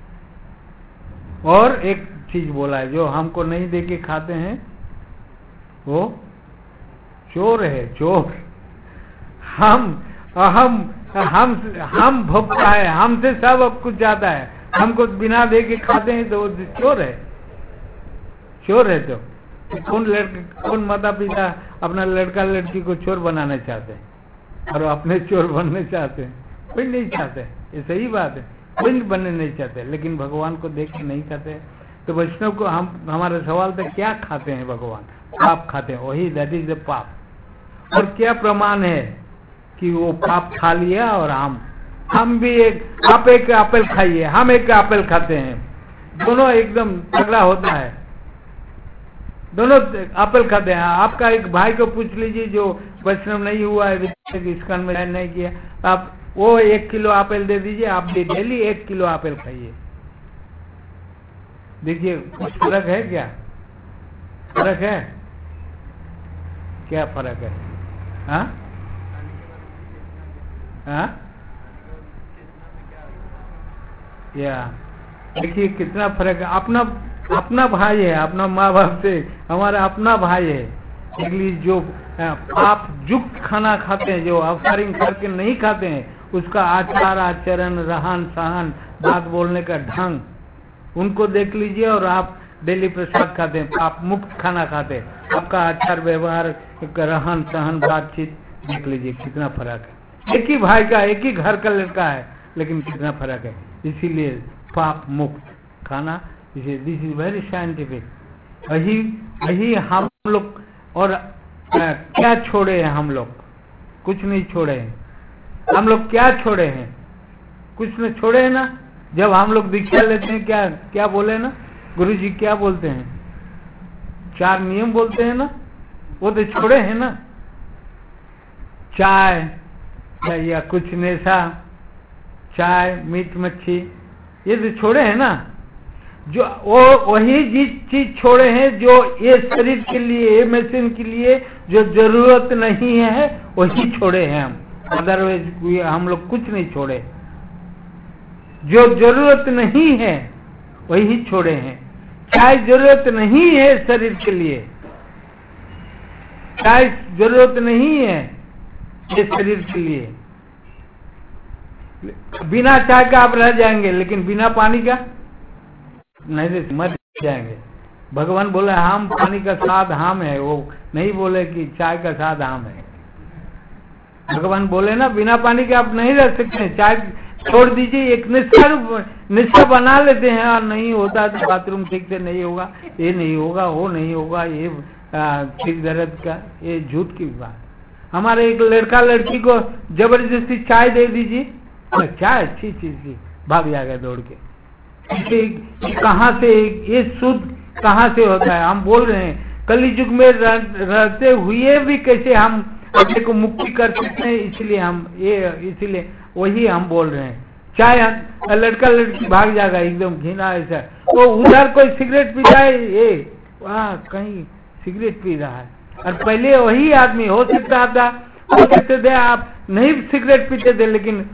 और एक चीज बोला है, जो हमको नहीं दे के खाते हैं वो चोर है, चोर। हम हम हम हम भोगता है, हमसे सब कुछ जाता है, हमको बिना दे के खाते हैं तो वो चोर है, चोर है। तो कौन लड़के कौन माता पिता अपना लड़का लड़की को चोर बनाना चाहते हैं और अपने चोर बनने चाहते हैं? कोई नहीं चाहते, ये सही बात है, कोई बनने नहीं चाहते, लेकिन भगवान को देख के नहीं खाते। तो वैष्णव को हम हमारा सवाल था क्या खाते हैं भगवान? पाप खाते हैं, वही दैट इज द पाप। और क्या प्रमाण है कि वो पाप खा लिया? और हम हम भी एक, आप एक एप्पल खाइए, हम एक एप्पल खाते हैं, दोनों एकदम तगड़ा होता है, दोनों एप्पल खाते हैं। आपका एक भाई को पूछ लीजिए जो वैष्णव नहीं हुआ है, इस्कॉन में ज्वाइन नहीं किया, आप वो एक किलो एप्पल दे दीजिए, आप भी डेली एक किलो एप्पल खाइए, देखिए कुछ फर्क है क्या? फर्क है क्या? फर्क है? हाँ हाँ या देखिए कितना फर्क है। अपना अपना भाई है, अपना माँ बाप से हमारा अपना भाई है, इसलिए जो आप युक्त खाना खाते हैं, जो ऑफरिंग करके नहीं खाते हैं, उसका आचार आचरण, रहन सहन, बात बोलने का ढंग, उनको देख लीजिए। और आप डेली प्रसाद खाते हैं, आप मुक्त खाना खाते हैं, आपका आचार व्यवहार, रहन सहन, बातचीत देख लीजिए कितना फर्क है। एक ही भाई का, एक ही घर का लड़का है, लेकिन कितना फर्क है। इसीलिए पाप मुक्त खाना, दिस इज वेरी साइंटिफिक। वही वही हम लोग। और आ, क्या छोड़े हैं हम लोग? कुछ नहीं छोड़े हैं हम लोग। क्या छोड़े हैं? कुछ नहीं छोड़े हैं ना। जब हम लोग दीक्षा लेते हैं, क्या क्या बोले ना गुरु जी, क्या बोलते हैं? चार नियम बोलते हैं ना, वो तो छोड़े हैं ना। चाय या कुछ नेशा, चाय, मीट मच्छी, ये तो छोड़े हैं ना। जो वो वही चीज छोड़े हैं जो ये शरीर के लिए, ये मशीन के लिए जो जरूरत नहीं है, वही छोड़े हैं हम। अदरवाइज हम लोग कुछ नहीं छोड़े। जो जरूरत नहीं है वही छोड़े हैं। चाय जरूरत नहीं है शरीर के लिए, चाय जरूरत नहीं है ये शरीर के लिए। बिना चाय का आप रह जाएंगे, लेकिन बिना पानी का नहीं, मर जाएंगे। भगवान बोले हम पानी का स्वाद हम है, वो नहीं बोले कि चाय का स्वाद हम है। भगवान बोले ना बिना पानी के आप नहीं रह सकते। चाय छोड़ दीजिए, एक निष्ठा निष्ठा बना लेते हैं, और नहीं होता तो बाथरूम ठीक से नहीं होगा, ये नहीं होगा, वो नहीं होगा, ये सिर दर्द का, ये झूठ की बात। हमारे एक लड़का लड़की को जबरदस्ती चाय दे दीजिए, चाय अच्छी चीज थी, भाग जाएगा दौड़ के। कहाँ से ये शुद्ध कहाँ से होता है? हम बोल रहे हैं कली युग में रह, रहते हुए भी कैसे हम अपने को मुक्ति कर सकते हैं, इसलिए हम ये इसीलिए वही हम बोल रहे हैं। चाहे लड़का लड़की भाग जाएगा एकदम घिना ऐसा, वो उधर कोई सिगरेट पीता है, ये वहाँ कहीं सिगरेट पी रहा है, और पहले वही आदमी हो सकता था, हो सकते थे आप नहीं सिगरेट पीते थे, लेकिन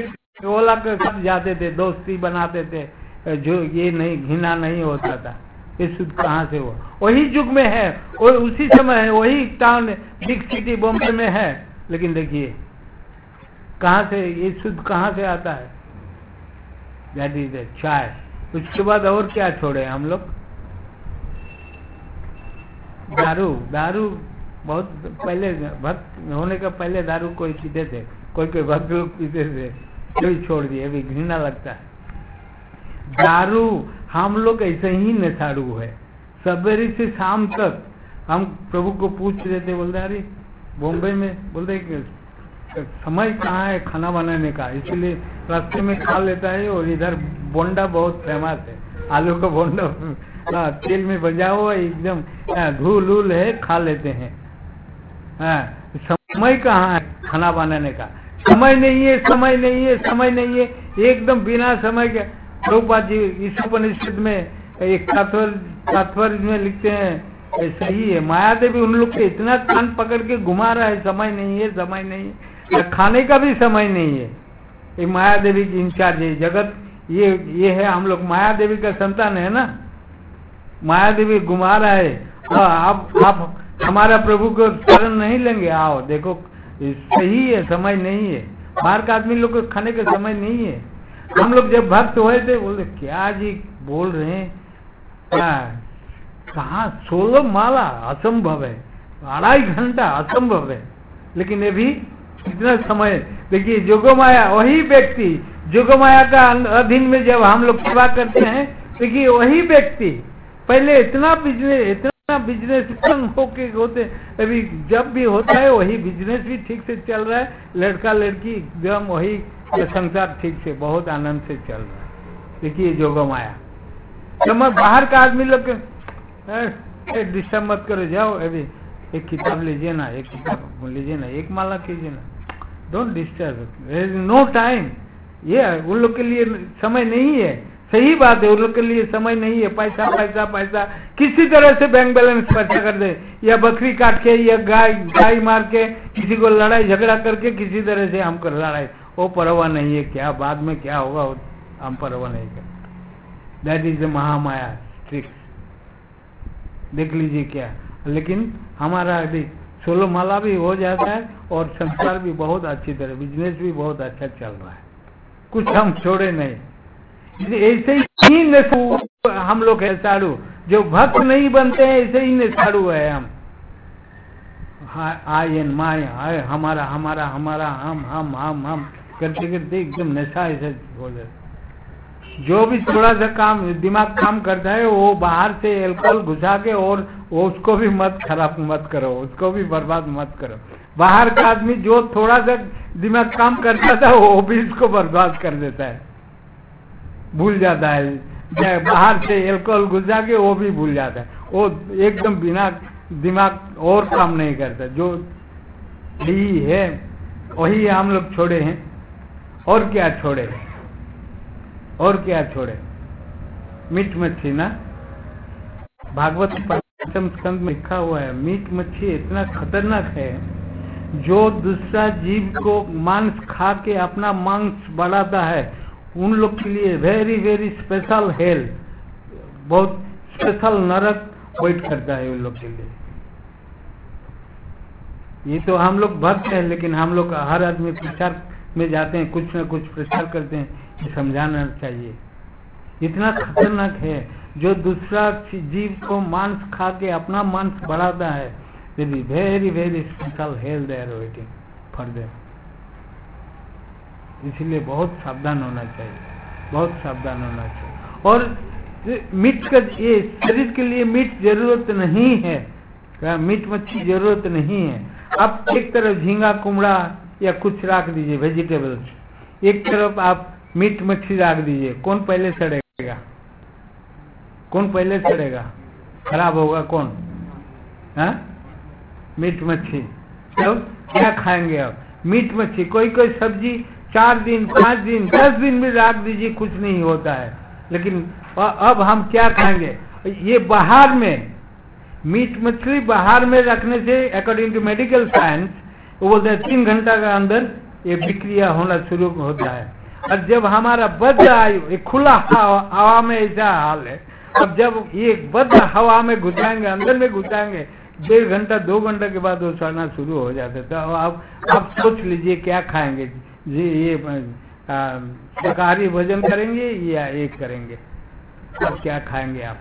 ओला के साथ जाते थे, दोस्ती बनाते थे, जो ये नहीं घिना नहीं होता था। ये शुद्ध कहाँ से हुआ? वही युग में है, वो उसी समय है, वही टाउन बिग सिटी बॉम्बे में है, लेकिन देखिए कहाँ से ये शुद्ध कहाँ से आता है? दैट इज चाय। उसके बाद और क्या छोड़े हम लोग? दारू। दारू बहुत पहले, भक्त होने का पहले दारू कोई पीते थे, कोई कोई भक्त लोग पीते थे, कोई छोड़ दिए, अभी घृणा लगता है। दारू हम लोग ऐसे ही नशाड़ू है, सवेरे से शाम तक हम प्रभु को पूछ रहे थे, बोलते अरे बॉम्बे में बोलते समय कहाँ है खाना बनाने का, इसलिए रास्ते में खा लेता है। और इधर बोंडा बहुत फेमस है, आलू का बोंडा तेल में बजा हुआ एकदम धूल उल है, खा लेते हैं। हाँ, समय कहाँ है खाना बनाने का? समय नहीं है, समय नहीं है, समय नहीं है, एकदम बिना समय के। प्रभुपाद जी इस उपनिषद में एक तात्पर्य में लिखते हैं, सही है, माया देवी उन लोग के इतना कान पकड़ के घुमा रहा है, समय नहीं है, समय नहीं है, खाने का भी समय नहीं है। एक माया देवी की इंचार्ज है जगत, ये ये है, हम लोग माया देवी का संतान है ना, माया देवी घुमा रहा है। आप आप हमारा प्रभु को शरण नहीं लेंगे, आओ देखो सही है, समय नहीं है, बाहर का आदमी लोग को खाने का समय नहीं है। हम लोग जब भक्त हुए थे बोले क्या जी बोल रहे हैं, कहाँ सोलह माला असंभव है, अढ़ाई घंटा असंभव है, लेकिन ये भी इतना समय। देखिए जोगमाया, वही व्यक्ति जोगमाया का अधीन में जब हम लोग सेवा करते हैं, देखिए वही व्यक्ति पहले इतना बिजनेस इतना बिजनेस होके होते, अभी जब भी होता है वही बिजनेस भी ठीक से चल रहा है, लड़का लड़की एकदम वही संसार ठीक से बहुत आनंद से चल रहा है। देखिए जोगमाया। तो मैं बाहर का आदमी लोग डिस्टर्ब मत करो, जाओ अभी एक किताब लीजिए ना, एक किताब लीजिए ना, एक माला कीजिए ना, don't disturb, there is no time. ये उन लोग के लिए समय नहीं है, सही बात है, उन लोग के लिए समय नहीं है। पैसा पैसा पैसा किसी तरह से बैंक बैलेंस पैसा कर दे, या बकरी काट के, या गाय गाय मार के, किसी को लड़ाई झगड़ा करके किसी तरह से हमको लड़ाई, वो परवाह नहीं है, क्या बाद में क्या होगा हम परवाह नहीं कर। That is the Mahamaya tricks, देख लीजिए क्या। लेकिन हमारा अभी सोलह माला भी हो जाता है और संसार भी बहुत अच्छी तरह, बिजनेस भी बहुत अच्छा चल रहा है, कुछ हम छोड़े नहीं। ऐसे ही नशाड़ू हम लोग है, साड़ू जो भक्त नहीं बनते हैं, ऐसे ही नशाड़ू है हम। आई एन माय, हमारा हमारा हमारा हम हम हम हम करते करते एकदम नशा ऐसा हो जाता। जो भी थोड़ा सा काम दिमाग काम करता है वो बाहर से अल्कोहल घुसा के, और वो उसको भी मत खराब मत करो, उसको भी बर्बाद मत करो। बाहर का आदमी जो थोड़ा सा दिमाग काम करता था वो भी इसको बर्बाद कर देता है, भूल जाता है। बाहर से अल्कोहल घुसा के वो भी भूल जाता है, वो एकदम बिना दिमाग और काम नहीं करता। जो यही है वही हम लोग छोड़े हैं, और क्या छोड़े, और क्या छोड़े? मीट मच्छी ना, भागवत पंचम स्कंद में लिखा हुआ है, मीट मच्छी इतना खतरनाक है, जो दूसरा जीव को मांस खा के अपना मांस बढ़ाता है, उन लोग के लिए वेरी वेरी स्पेशल हेल, बहुत स्पेशल नरक वेट करता है उन लोग के लिए। ये तो हम लोग भक्त हैं, लेकिन हम लोग हर आदमी प्रचार में जाते हैं, कुछ न कुछ प्रचार करते हैं, ये समझाना चाहिए। इतना खतरनाक है, जो दूसरा जीव को मांस खा के अपना मांस बढ़ाता है, very very special hell they are waiting for them. इसलिए बहुत सावधान होना चाहिए, बहुत सावधान होना चाहिए। और मीट का, ये शरीर के लिए मीट जरूरत नहीं है, मीट मच्छी जरूरत नहीं है। आप एक तरफ झींगा कुमड़ा या कुछ रख दीजिए वेजिटेबल्स, एक तरफ आप मीट मच्छी रख दीजिए, कौन पहले सड़ेगा? कौन पहले सड़ेगा, खराब होगा कौन? हाँ, मीट मच्छी। तो क्या खाएंगे आप? मीट मच्छी। कोई कोई सब्जी चार दिन पांच दिन दस दिन भी रख दीजिए, कुछ नहीं होता है, लेकिन अब हम क्या खाएंगे? ये बाहर में मीट मछली बाहर में रखने से अकॉर्डिंग टू मेडिकल साइंस वो बोलते हैं तीन घंटा के अंदर ये विक्रिया होना शुरू होता है। और जब हमारा बच आयु खुला हवा में ऐसा हाल है, अब जब ये बद्ध हवा में घुसाएंगे, अंदर में घुसाएंगे, डेढ़ घंटा दो घंटा के बाद वो सड़ना शुरू हो जाता है। तो अब आप सोच लीजिए क्या खाएंगे जी, ये शाकाहारी भोजन करेंगे या एक करेंगे, अब क्या खाएंगे आप?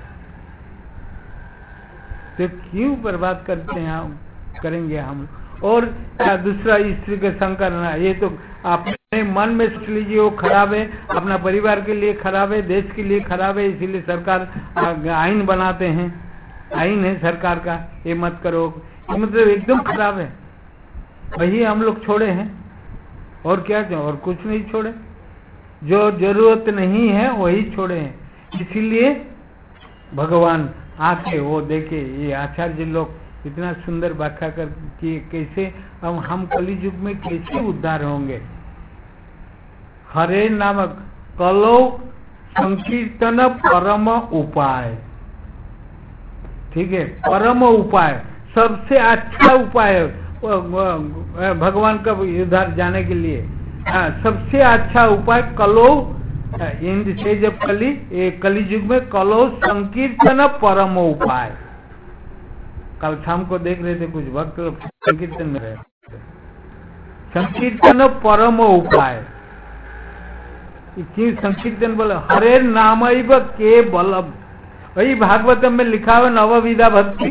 तो क्यों बर्बाद करते हैं हम, करेंगे हम? और दूसरा स्त्री के संग करना, ये तो अपने मन में सोच लीजिए वो खराब है, अपना परिवार के लिए खराब है, देश के लिए खराब है, इसीलिए सरकार आईन बनाते हैं, आईन है सरकार का, ये मत करो, ये मतलब एकदम खराब है। वही हम लोग छोड़े हैं, और क्या, और कुछ नहीं छोड़े, जो जरूरत नहीं है वही छोड़े हैं। इसीलिए भगवान आके वो देखे, ये आचार्य लोग इतना सुंदर व्याख्या कर कि कैसे हम हम कलि युग में कैसे उद्धार होंगे। हरे नामक कलो संकीर्तन परम उपाय, ठीक है, परम उपाय, सबसे अच्छा उपाय है भगवान का उद्धार जाने के लिए। हाँ, सबसे अच्छा उपाय कलो, इंद्र से जब कली, ये कलि युग में कलो संकीर्तन परम उपाय। कल शाम को देख रहे थे कुछ भक्त लोग संकीर्तन में रहे, संकीर्तन परम उपाय। क्यों संकीर्तन बोले? हरे नामैव के बलम, वही भागवतम में लिखा हुआ नवविधा भक्ति,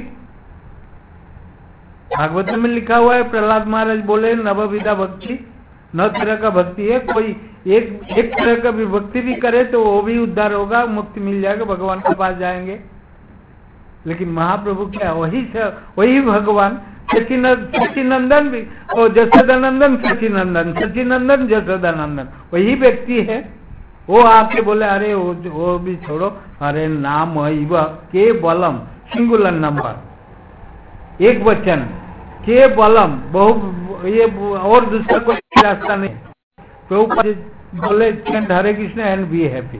भागवतम में लिखा हुआ है, प्रहलाद महाराज बोले नवविधा भक्ति, नौ तरह का भक्ति है, कोई एक एक तरह का भी भक्ति भी करे तो वो भी उद्धार होगा, मुक्ति मिल जाएगा, भगवान के पास जाएंगे। लेकिन महाप्रभु क्या, वही वही भगवान सचिनंदन भी, और जसोदानंदन सचिनंदन, सचिनंदन जसोदानंदन, वही व्यक्ति है। वो आके बोले अरे वो, वो भी छोड़ो, अरे नाम के बलम, सिंगुलर नंबर, एक वचन, के बलम, बहु, ये और दूसरा कोई रास्ता नहीं। तो बोले chant Hare Krishna and be happy.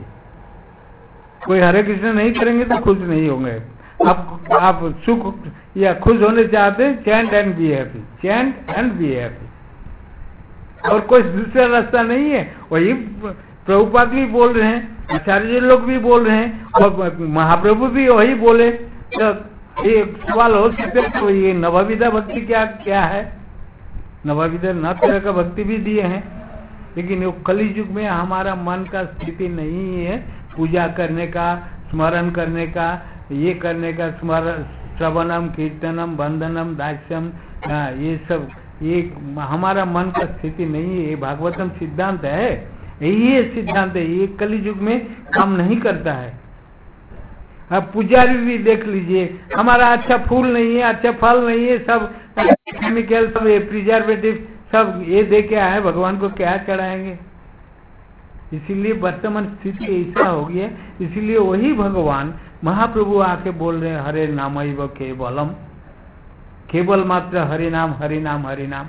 कोई हरे कृष्ण नहीं करेंगे तो खुश नहीं होंगे। आप आप सुख या खुश होने चाहते हैं, chant and be happy, chant and be happy, और कोई दूसरा रास्ता नहीं है। वही प्रभुपाद भी बोल रहे हैं, आचार्य लोग भी बोल रहे हैं, और महाप्रभु भी वही बोले। तो ये सवाल हो सकते हैं, तो ये नवविधा भक्ति क्या क्या है? नवविधा नौ तरह का भक्ति भी दिए हैं, लेकिन वो कलि युग में हमारा मन का स्थिति नहीं है पूजा करने का, स्मरण करने का, ये करने का, स्मरण, श्रवणम, कीर्तनम, वंदनम, दास्यम, ये सब, ये हमारा मन का स्थिति नहीं है। ये भागवतम सिद्धांत है, यही है सिद्धांत है, ये कलि युग में काम नहीं करता है। अब पुजारी भी देख लीजिए, हमारा अच्छा फूल नहीं है, अच्छा फल नहीं है, सब केमिकल, सब प्रिजर्वेटिव, सब ये दे के आए, भगवान को क्या चढ़ाएंगे? इसीलिए वर्तमान स्थिति ऐसा हो गया। इसीलिए वही भगवान महाप्रभु आके बोल रहे हैं हरे नामैव केवलम, केवल मात्र हरि नाम, हरि नाम, हरि नाम,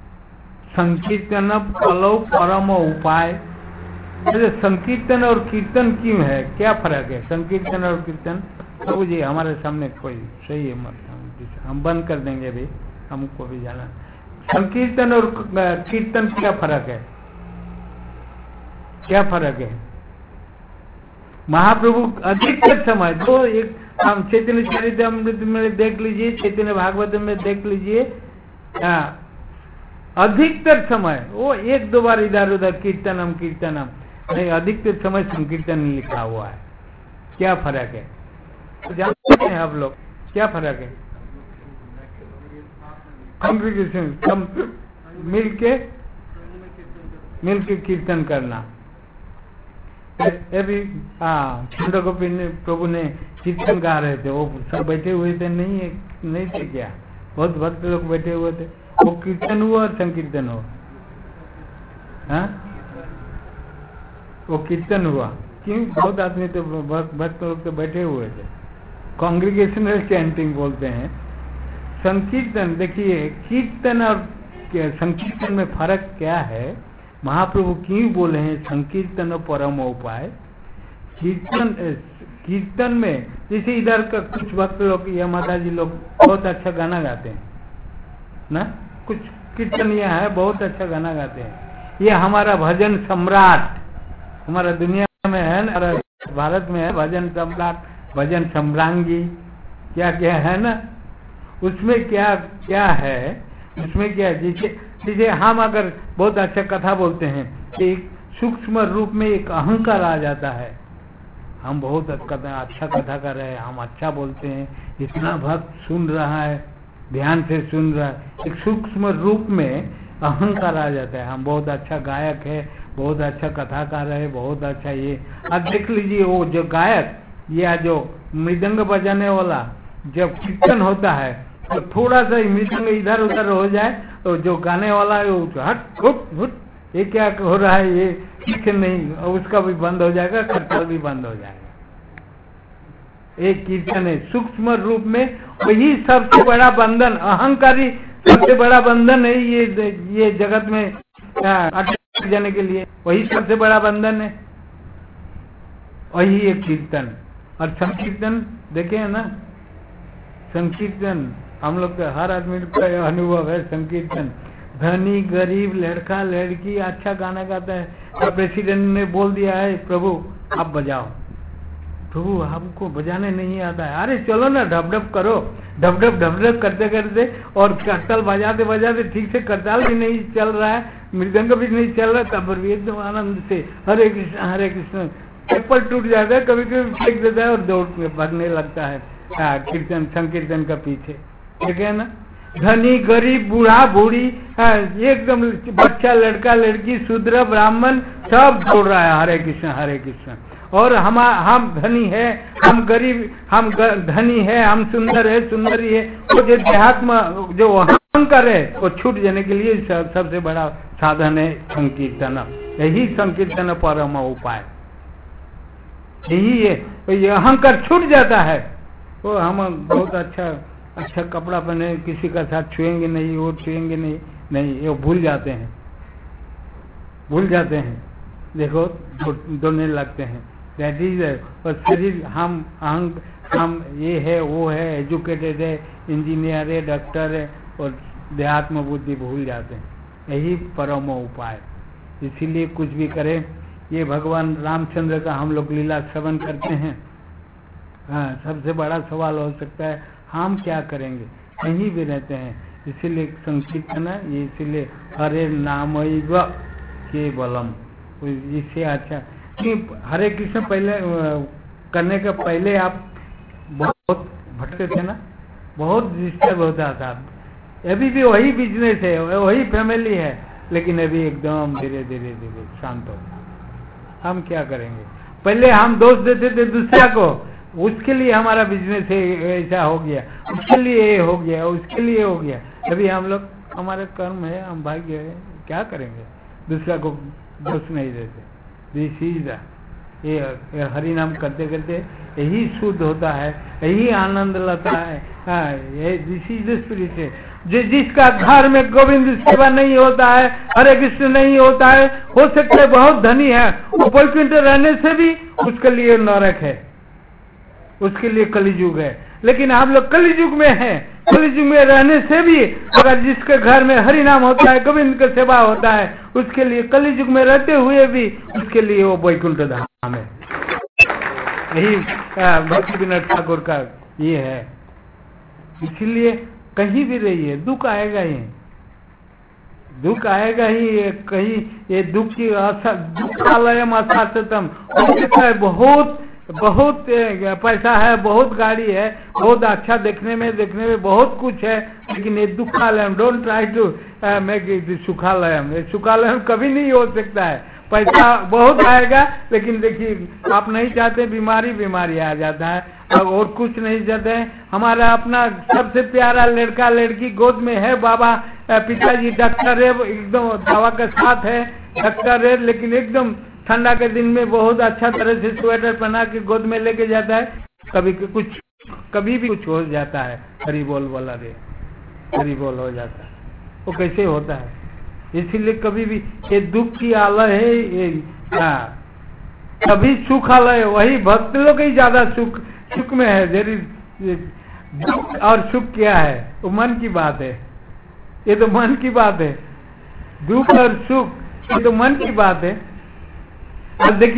संकीर्तन कलौ परम उपाय। संकीर्तन और कीर्तन क्यों है, क्या फर्क है संकीर्तन और कीर्तन? प्रभु जी हमारे सामने कोई सही है मत, हम बंद कर देंगे अभी, हमको भी जाना। संकीर्तन और कीर्तन क्या फर्क है, क्या फर्क है? महाप्रभु अधिकतर समय दो, एक हम चैतन्य चरितमृत में देख लीजिए, चैतन्य भागवत में देख लीजिए, अधिकतर समय वो एक दो बार इधर उधर कीर्तनम कीर्तनम नहीं, अधिकतर समय संकीर्तन लिखा हुआ है। क्या फर्क है? तो जानते हैं आप लोग क्या फर्क है? कॉन्ग्रेगेशन सब मिलके मिलके कीर्तन करना। अभी हाँ छंद गोपी ने प्रभु ने कीर्तन गा रहे थे, वो सब बैठे हुए थे, नहीं नहीं थे क्या? बहुत भक्त लोग बैठे हुए थे, वो कीर्तन हुआ और संकीर्तन हुआ। हाँ वो कीर्तन हुआ, क्यों? बहुत आदमी तो भक्त लोग तो बैठे हुए थे, कॉन्ग्रीगेशनल चैंटिंग बोलते हैं। संकीर्तन देखिए, कीर्तन और संकीर्तन में फर्क क्या है? महाप्रभु क्यों बोले हैं संकीर्तन और परम उपाय? कीर्तन कीर्तन में जैसे इधर का कुछ भक्त लोग या माता जी लोग बहुत अच्छा गाना गाते हैं ना, कुछ कीर्तनिया है बहुत अच्छा गाना गाते हैं। ये हमारा भजन सम्राट, हमारा दुनिया में है ना, भारत में है भजन सम्राट भजन सम्रांगी, क्या क्या है ना, उसमें क्या क्या है, उसमें क्या, जैसे जैसे हम अगर बहुत अच्छा कथा बोलते हैं, एक सूक्ष्म रूप में एक अहंकार आ जाता है, हम बहुत कथा अच्छा कथा कर रहे हैं, हम अच्छा बोलते हैं, इतना भक्त सुन रहा है, ध्यान से सुन रहा है, एक सूक्ष्म रूप में अहंकार आ जाता है, हम बहुत अच्छा गायक है, बहुत अच्छा कथाकार है, बहुत अच्छा ये। अब देख लीजिए वो जो गायक या जो मृदंग बजाने वाला, जब कीर्तन होता है तो थोड़ा सा मृदंग इधर उधर हो जाए तो जो गाने वाला है वो हट हुट हुट, ये क्या हो रहा है, ये ठीक नहीं, और उसका भी बंद हो जाएगा, करताल भी बंद हो जाएगा। एक कीर्तन है सूक्ष्म रूप में, वही सबसे बड़ा बंधन, अहंकारी सबसे बड़ा बंधन है ये ये जगत में अटक जाने के लिए, वही सबसे बड़ा बंधन है, वही एक कीर्तन। और संकीर्तन देखे है ना, संकीर्तन हम लोग का हर आदमी का अनुभव है। संकीर्तन धनी गरीब लड़का लड़की अच्छा गाना गाता है, तो प्रेसिडेंट ने बोल दिया है प्रभु आप बजाओ, प्रभु हमको बजाने नहीं आता है, अरे चलो ना ढप ढप करो, ढप ढप ढप ढप करते करते, और करताल बजाते बजाते ठीक से करताल भी नहीं चल रहा है, मृदंग भी नहीं चल रहा, तब भी एकदम आनंद से हरे कृष्ण हरे कृष्ण, चप्पल टूट जाता है, कभी कभी फेंक देता है और दौड़ भागने लगता है कीर्तन संकीर्तन का पीछे, ठीक है ना। धनी गरीब बूढ़ा बूढ़ी एकदम बच्चा लड़का लड़की शूद्र ब्राह्मण सब दौड़ रहा है हरे कृष्ण हरे कृष्ण। और हम हम धनी है, हम गरीब, हम धनी है, हम सुंदर है सुंदरी है, वो जो देहात्म जो अहंकार है वो छूट जाने के लिए सब, सबसे बड़ा साधन है संकीर्तन। यही संकीर्तन परम उपाय यही है, ये अहंकार छूट जाता है। वो हम बहुत अच्छा अच्छा कपड़ा पहने, किसी का साथ छुएंगे नहीं, वो छुएंगे नहीं, नहीं ये भूल जाते हैं भूल जाते हैं देखो दौड़ने लगते हैं, दैट इज। और शरीर हम अहंग हम ये है वो है, एजुकेटेड है, इंजीनियर है, डॉक्टर है, और देहात्म बुद्धि भूल जाते हैं। यही परम उपाय। इसीलिए कुछ भी करें, ये भगवान रामचंद्र का हम लोग लीला श्रवण करते हैं। हाँ, सबसे बड़ा सवाल हो सकता है हम क्या करेंगे, कहीं भी रहते हैं, इसीलिए संकीर्तन है ये, इसीलिए हरे नामैव केवलम, इससे अच्छा कि हरे कृष्ण पहले करने के पहले आप बहुत भटके थे ना, बहुत डिस्टर्ब होता था। अभी भी वही बिजनेस है, वही फैमिली है, लेकिन अभी एकदम धीरे धीरे धीरे शांत हो। हम क्या करेंगे, पहले हम दोष देते थे दूसरा को, उसके लिए हमारा बिजनेस ऐसा हो गया, उसके लिए ये हो गया, उसके लिए हो गया। अभी हम लोग हमारे कर्म है, हम भाग्य है, क्या करेंगे, दूसरा को दोष नहीं देते। दिस इज ये हरि नाम करते करते यही शुद्ध होता है, यही आनंद लाता है। हाँ, ये दिस इज स्पिरिट है। जो जिसका घर में गोविंद सेवा नहीं होता है, हरे कृष्ण नहीं होता है, हो सकता है बहुत धनी है, वो वैकुंठ रहने से भी उसके लिए नरक है, उसके लिए कलियुग है। लेकिन हम लोग कलियुग में हैं, कलियुग में रहने से भी अगर जिसके घर में हरि नाम होता है, गोविंद का सेवा होता है, उसके लिए कलियुग में रहते हुए भी उसके लिए वो वैकुंठ धाम है। यही भक्ति विनोद ठाकुर का ये है। इसलिए कहीं भी रहिए, दुख आएगा ही, दुख आएगा ही, ये कहीं ये दुख की दुखालयम असातम, बहुत बहुत पैसा है, बहुत गाड़ी है, बहुत अच्छा देखने में देखने में बहुत कुछ है, लेकिन ये दुखालयम, don't try to make it सुखालयम। ये सुखालयम कभी नहीं हो सकता है। पैसा बहुत आएगा, लेकिन देखिए आप नहीं चाहते, बीमारी बीमारी आ जाता है, और कुछ नहीं चाहते हैं। हमारा अपना सबसे प्यारा लड़का लड़की गोद में है, बाबा पिताजी डॉक्टर है, एकदम दवा के साथ है, डॉक्टर है, लेकिन एकदम ठंडा के दिन में बहुत अच्छा तरह से स्वेटर पहना के गोद में लेके जाता है, कभी कुछ कभी भी कुछ हो जाता है, हरी बोल वाला रे हरी बोल हो जाता है। वो कैसे होता है? इसीलिए कभी भी ये दुख की आलय है, ये हाँ, कभी सुख आलय, वही भक्त लोग ही ज्यादा सुख सुख में है। देरी दुख और सुख क्या है, वो मन की बात है, ये तो मन की बात है। दुख और सुख ये तो मन की बात है। अब देखिए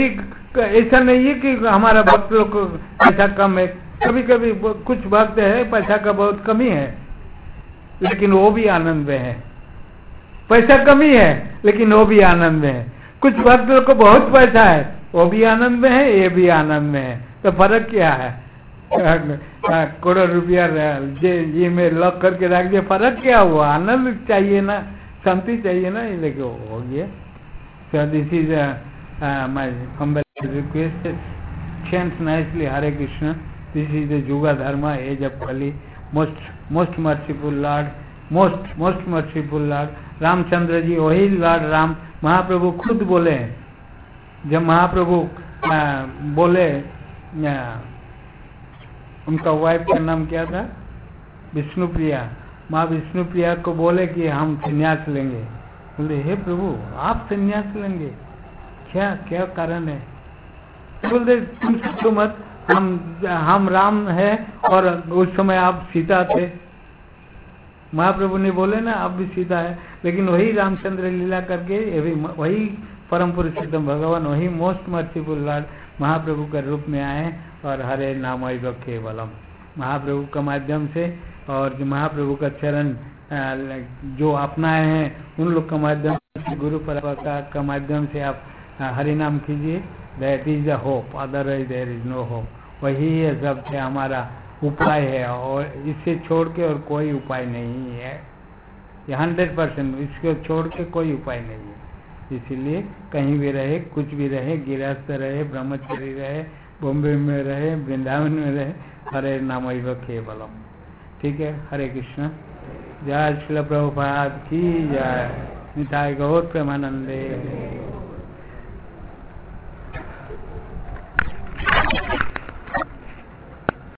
ऐसा नहीं है कि हमारा भक्त लोग को पैसा कम है, कभी कभी कुछ भक्त है पैसा का बहुत कमी है लेकिन वो भी आनंद में है। पैसा कमी है लेकिन वो भी आनंद में है। कुछ भक्त लोग को बहुत पैसा है, वो भी आनंद में है, ये भी आनंद में है। तो फर्क क्या है? करोड़ रुपया ये में लॉक करके रख दिया, फर्क क्या हुआ? आनंद चाहिए ना, शांति चाहिए ना, ये लेके हो गया। So this is uh, uh, my humble request. Chant nicely Hare Krishna. This is the Yuga Dharma, age of Kali. Most most merciful Lord, most most merciful Lord. Ramchandra ji वही लॉर्ड राम महाप्रभु खुद बोले। जब महाप्रभु आ, बोले आ, उनका वाइफ का नाम क्या था? विष्णुप्रिया। माँ विष्णुप्रिया को बोले कि हम संन्यास लेंगे। बोले हे प्रभु आप संन्यास लेंगे, क्या क्या कारण है? बोलते तुम सोचो मत, हम हम राम है और उस समय आप सीता थे। महाप्रभु ने बोले ना आप भी सीता है, लेकिन वही रामचंद्र लीला करके वही परम पुरुषोत्तम भगवान, वही मोस्ट मर्सीफुल लॉर्ड महाप्रभु के रूप में आए और हरे नाम केवलम महाप्रभु का माध्यम से, और जो महाप्रभु का चरण जो अपनाए हैं उन लोग का माध्यम से, गुरु परंपरा का माध्यम से आप हरि नाम कीजिए। That is the hope, otherwise there is no hope. वही है सबसे हमारा उपाय है और इससे छोड़ के और कोई उपाय नहीं है। ये हंड्रेड परसेंट इसको छोड़ के कोई उपाय नहीं है। इसीलिए कहीं भी रहे, कुछ भी रहे, गृहस्थ रहे, ब्रह्मचारी रहे, बॉम्बे में रहे, वृंदावन में रहे, हरे नाम केवलम। ठीक है, हरे कृष्ण। जय श्रील प्रभुपाद की जय। निताय गौर प्रेमानंदे।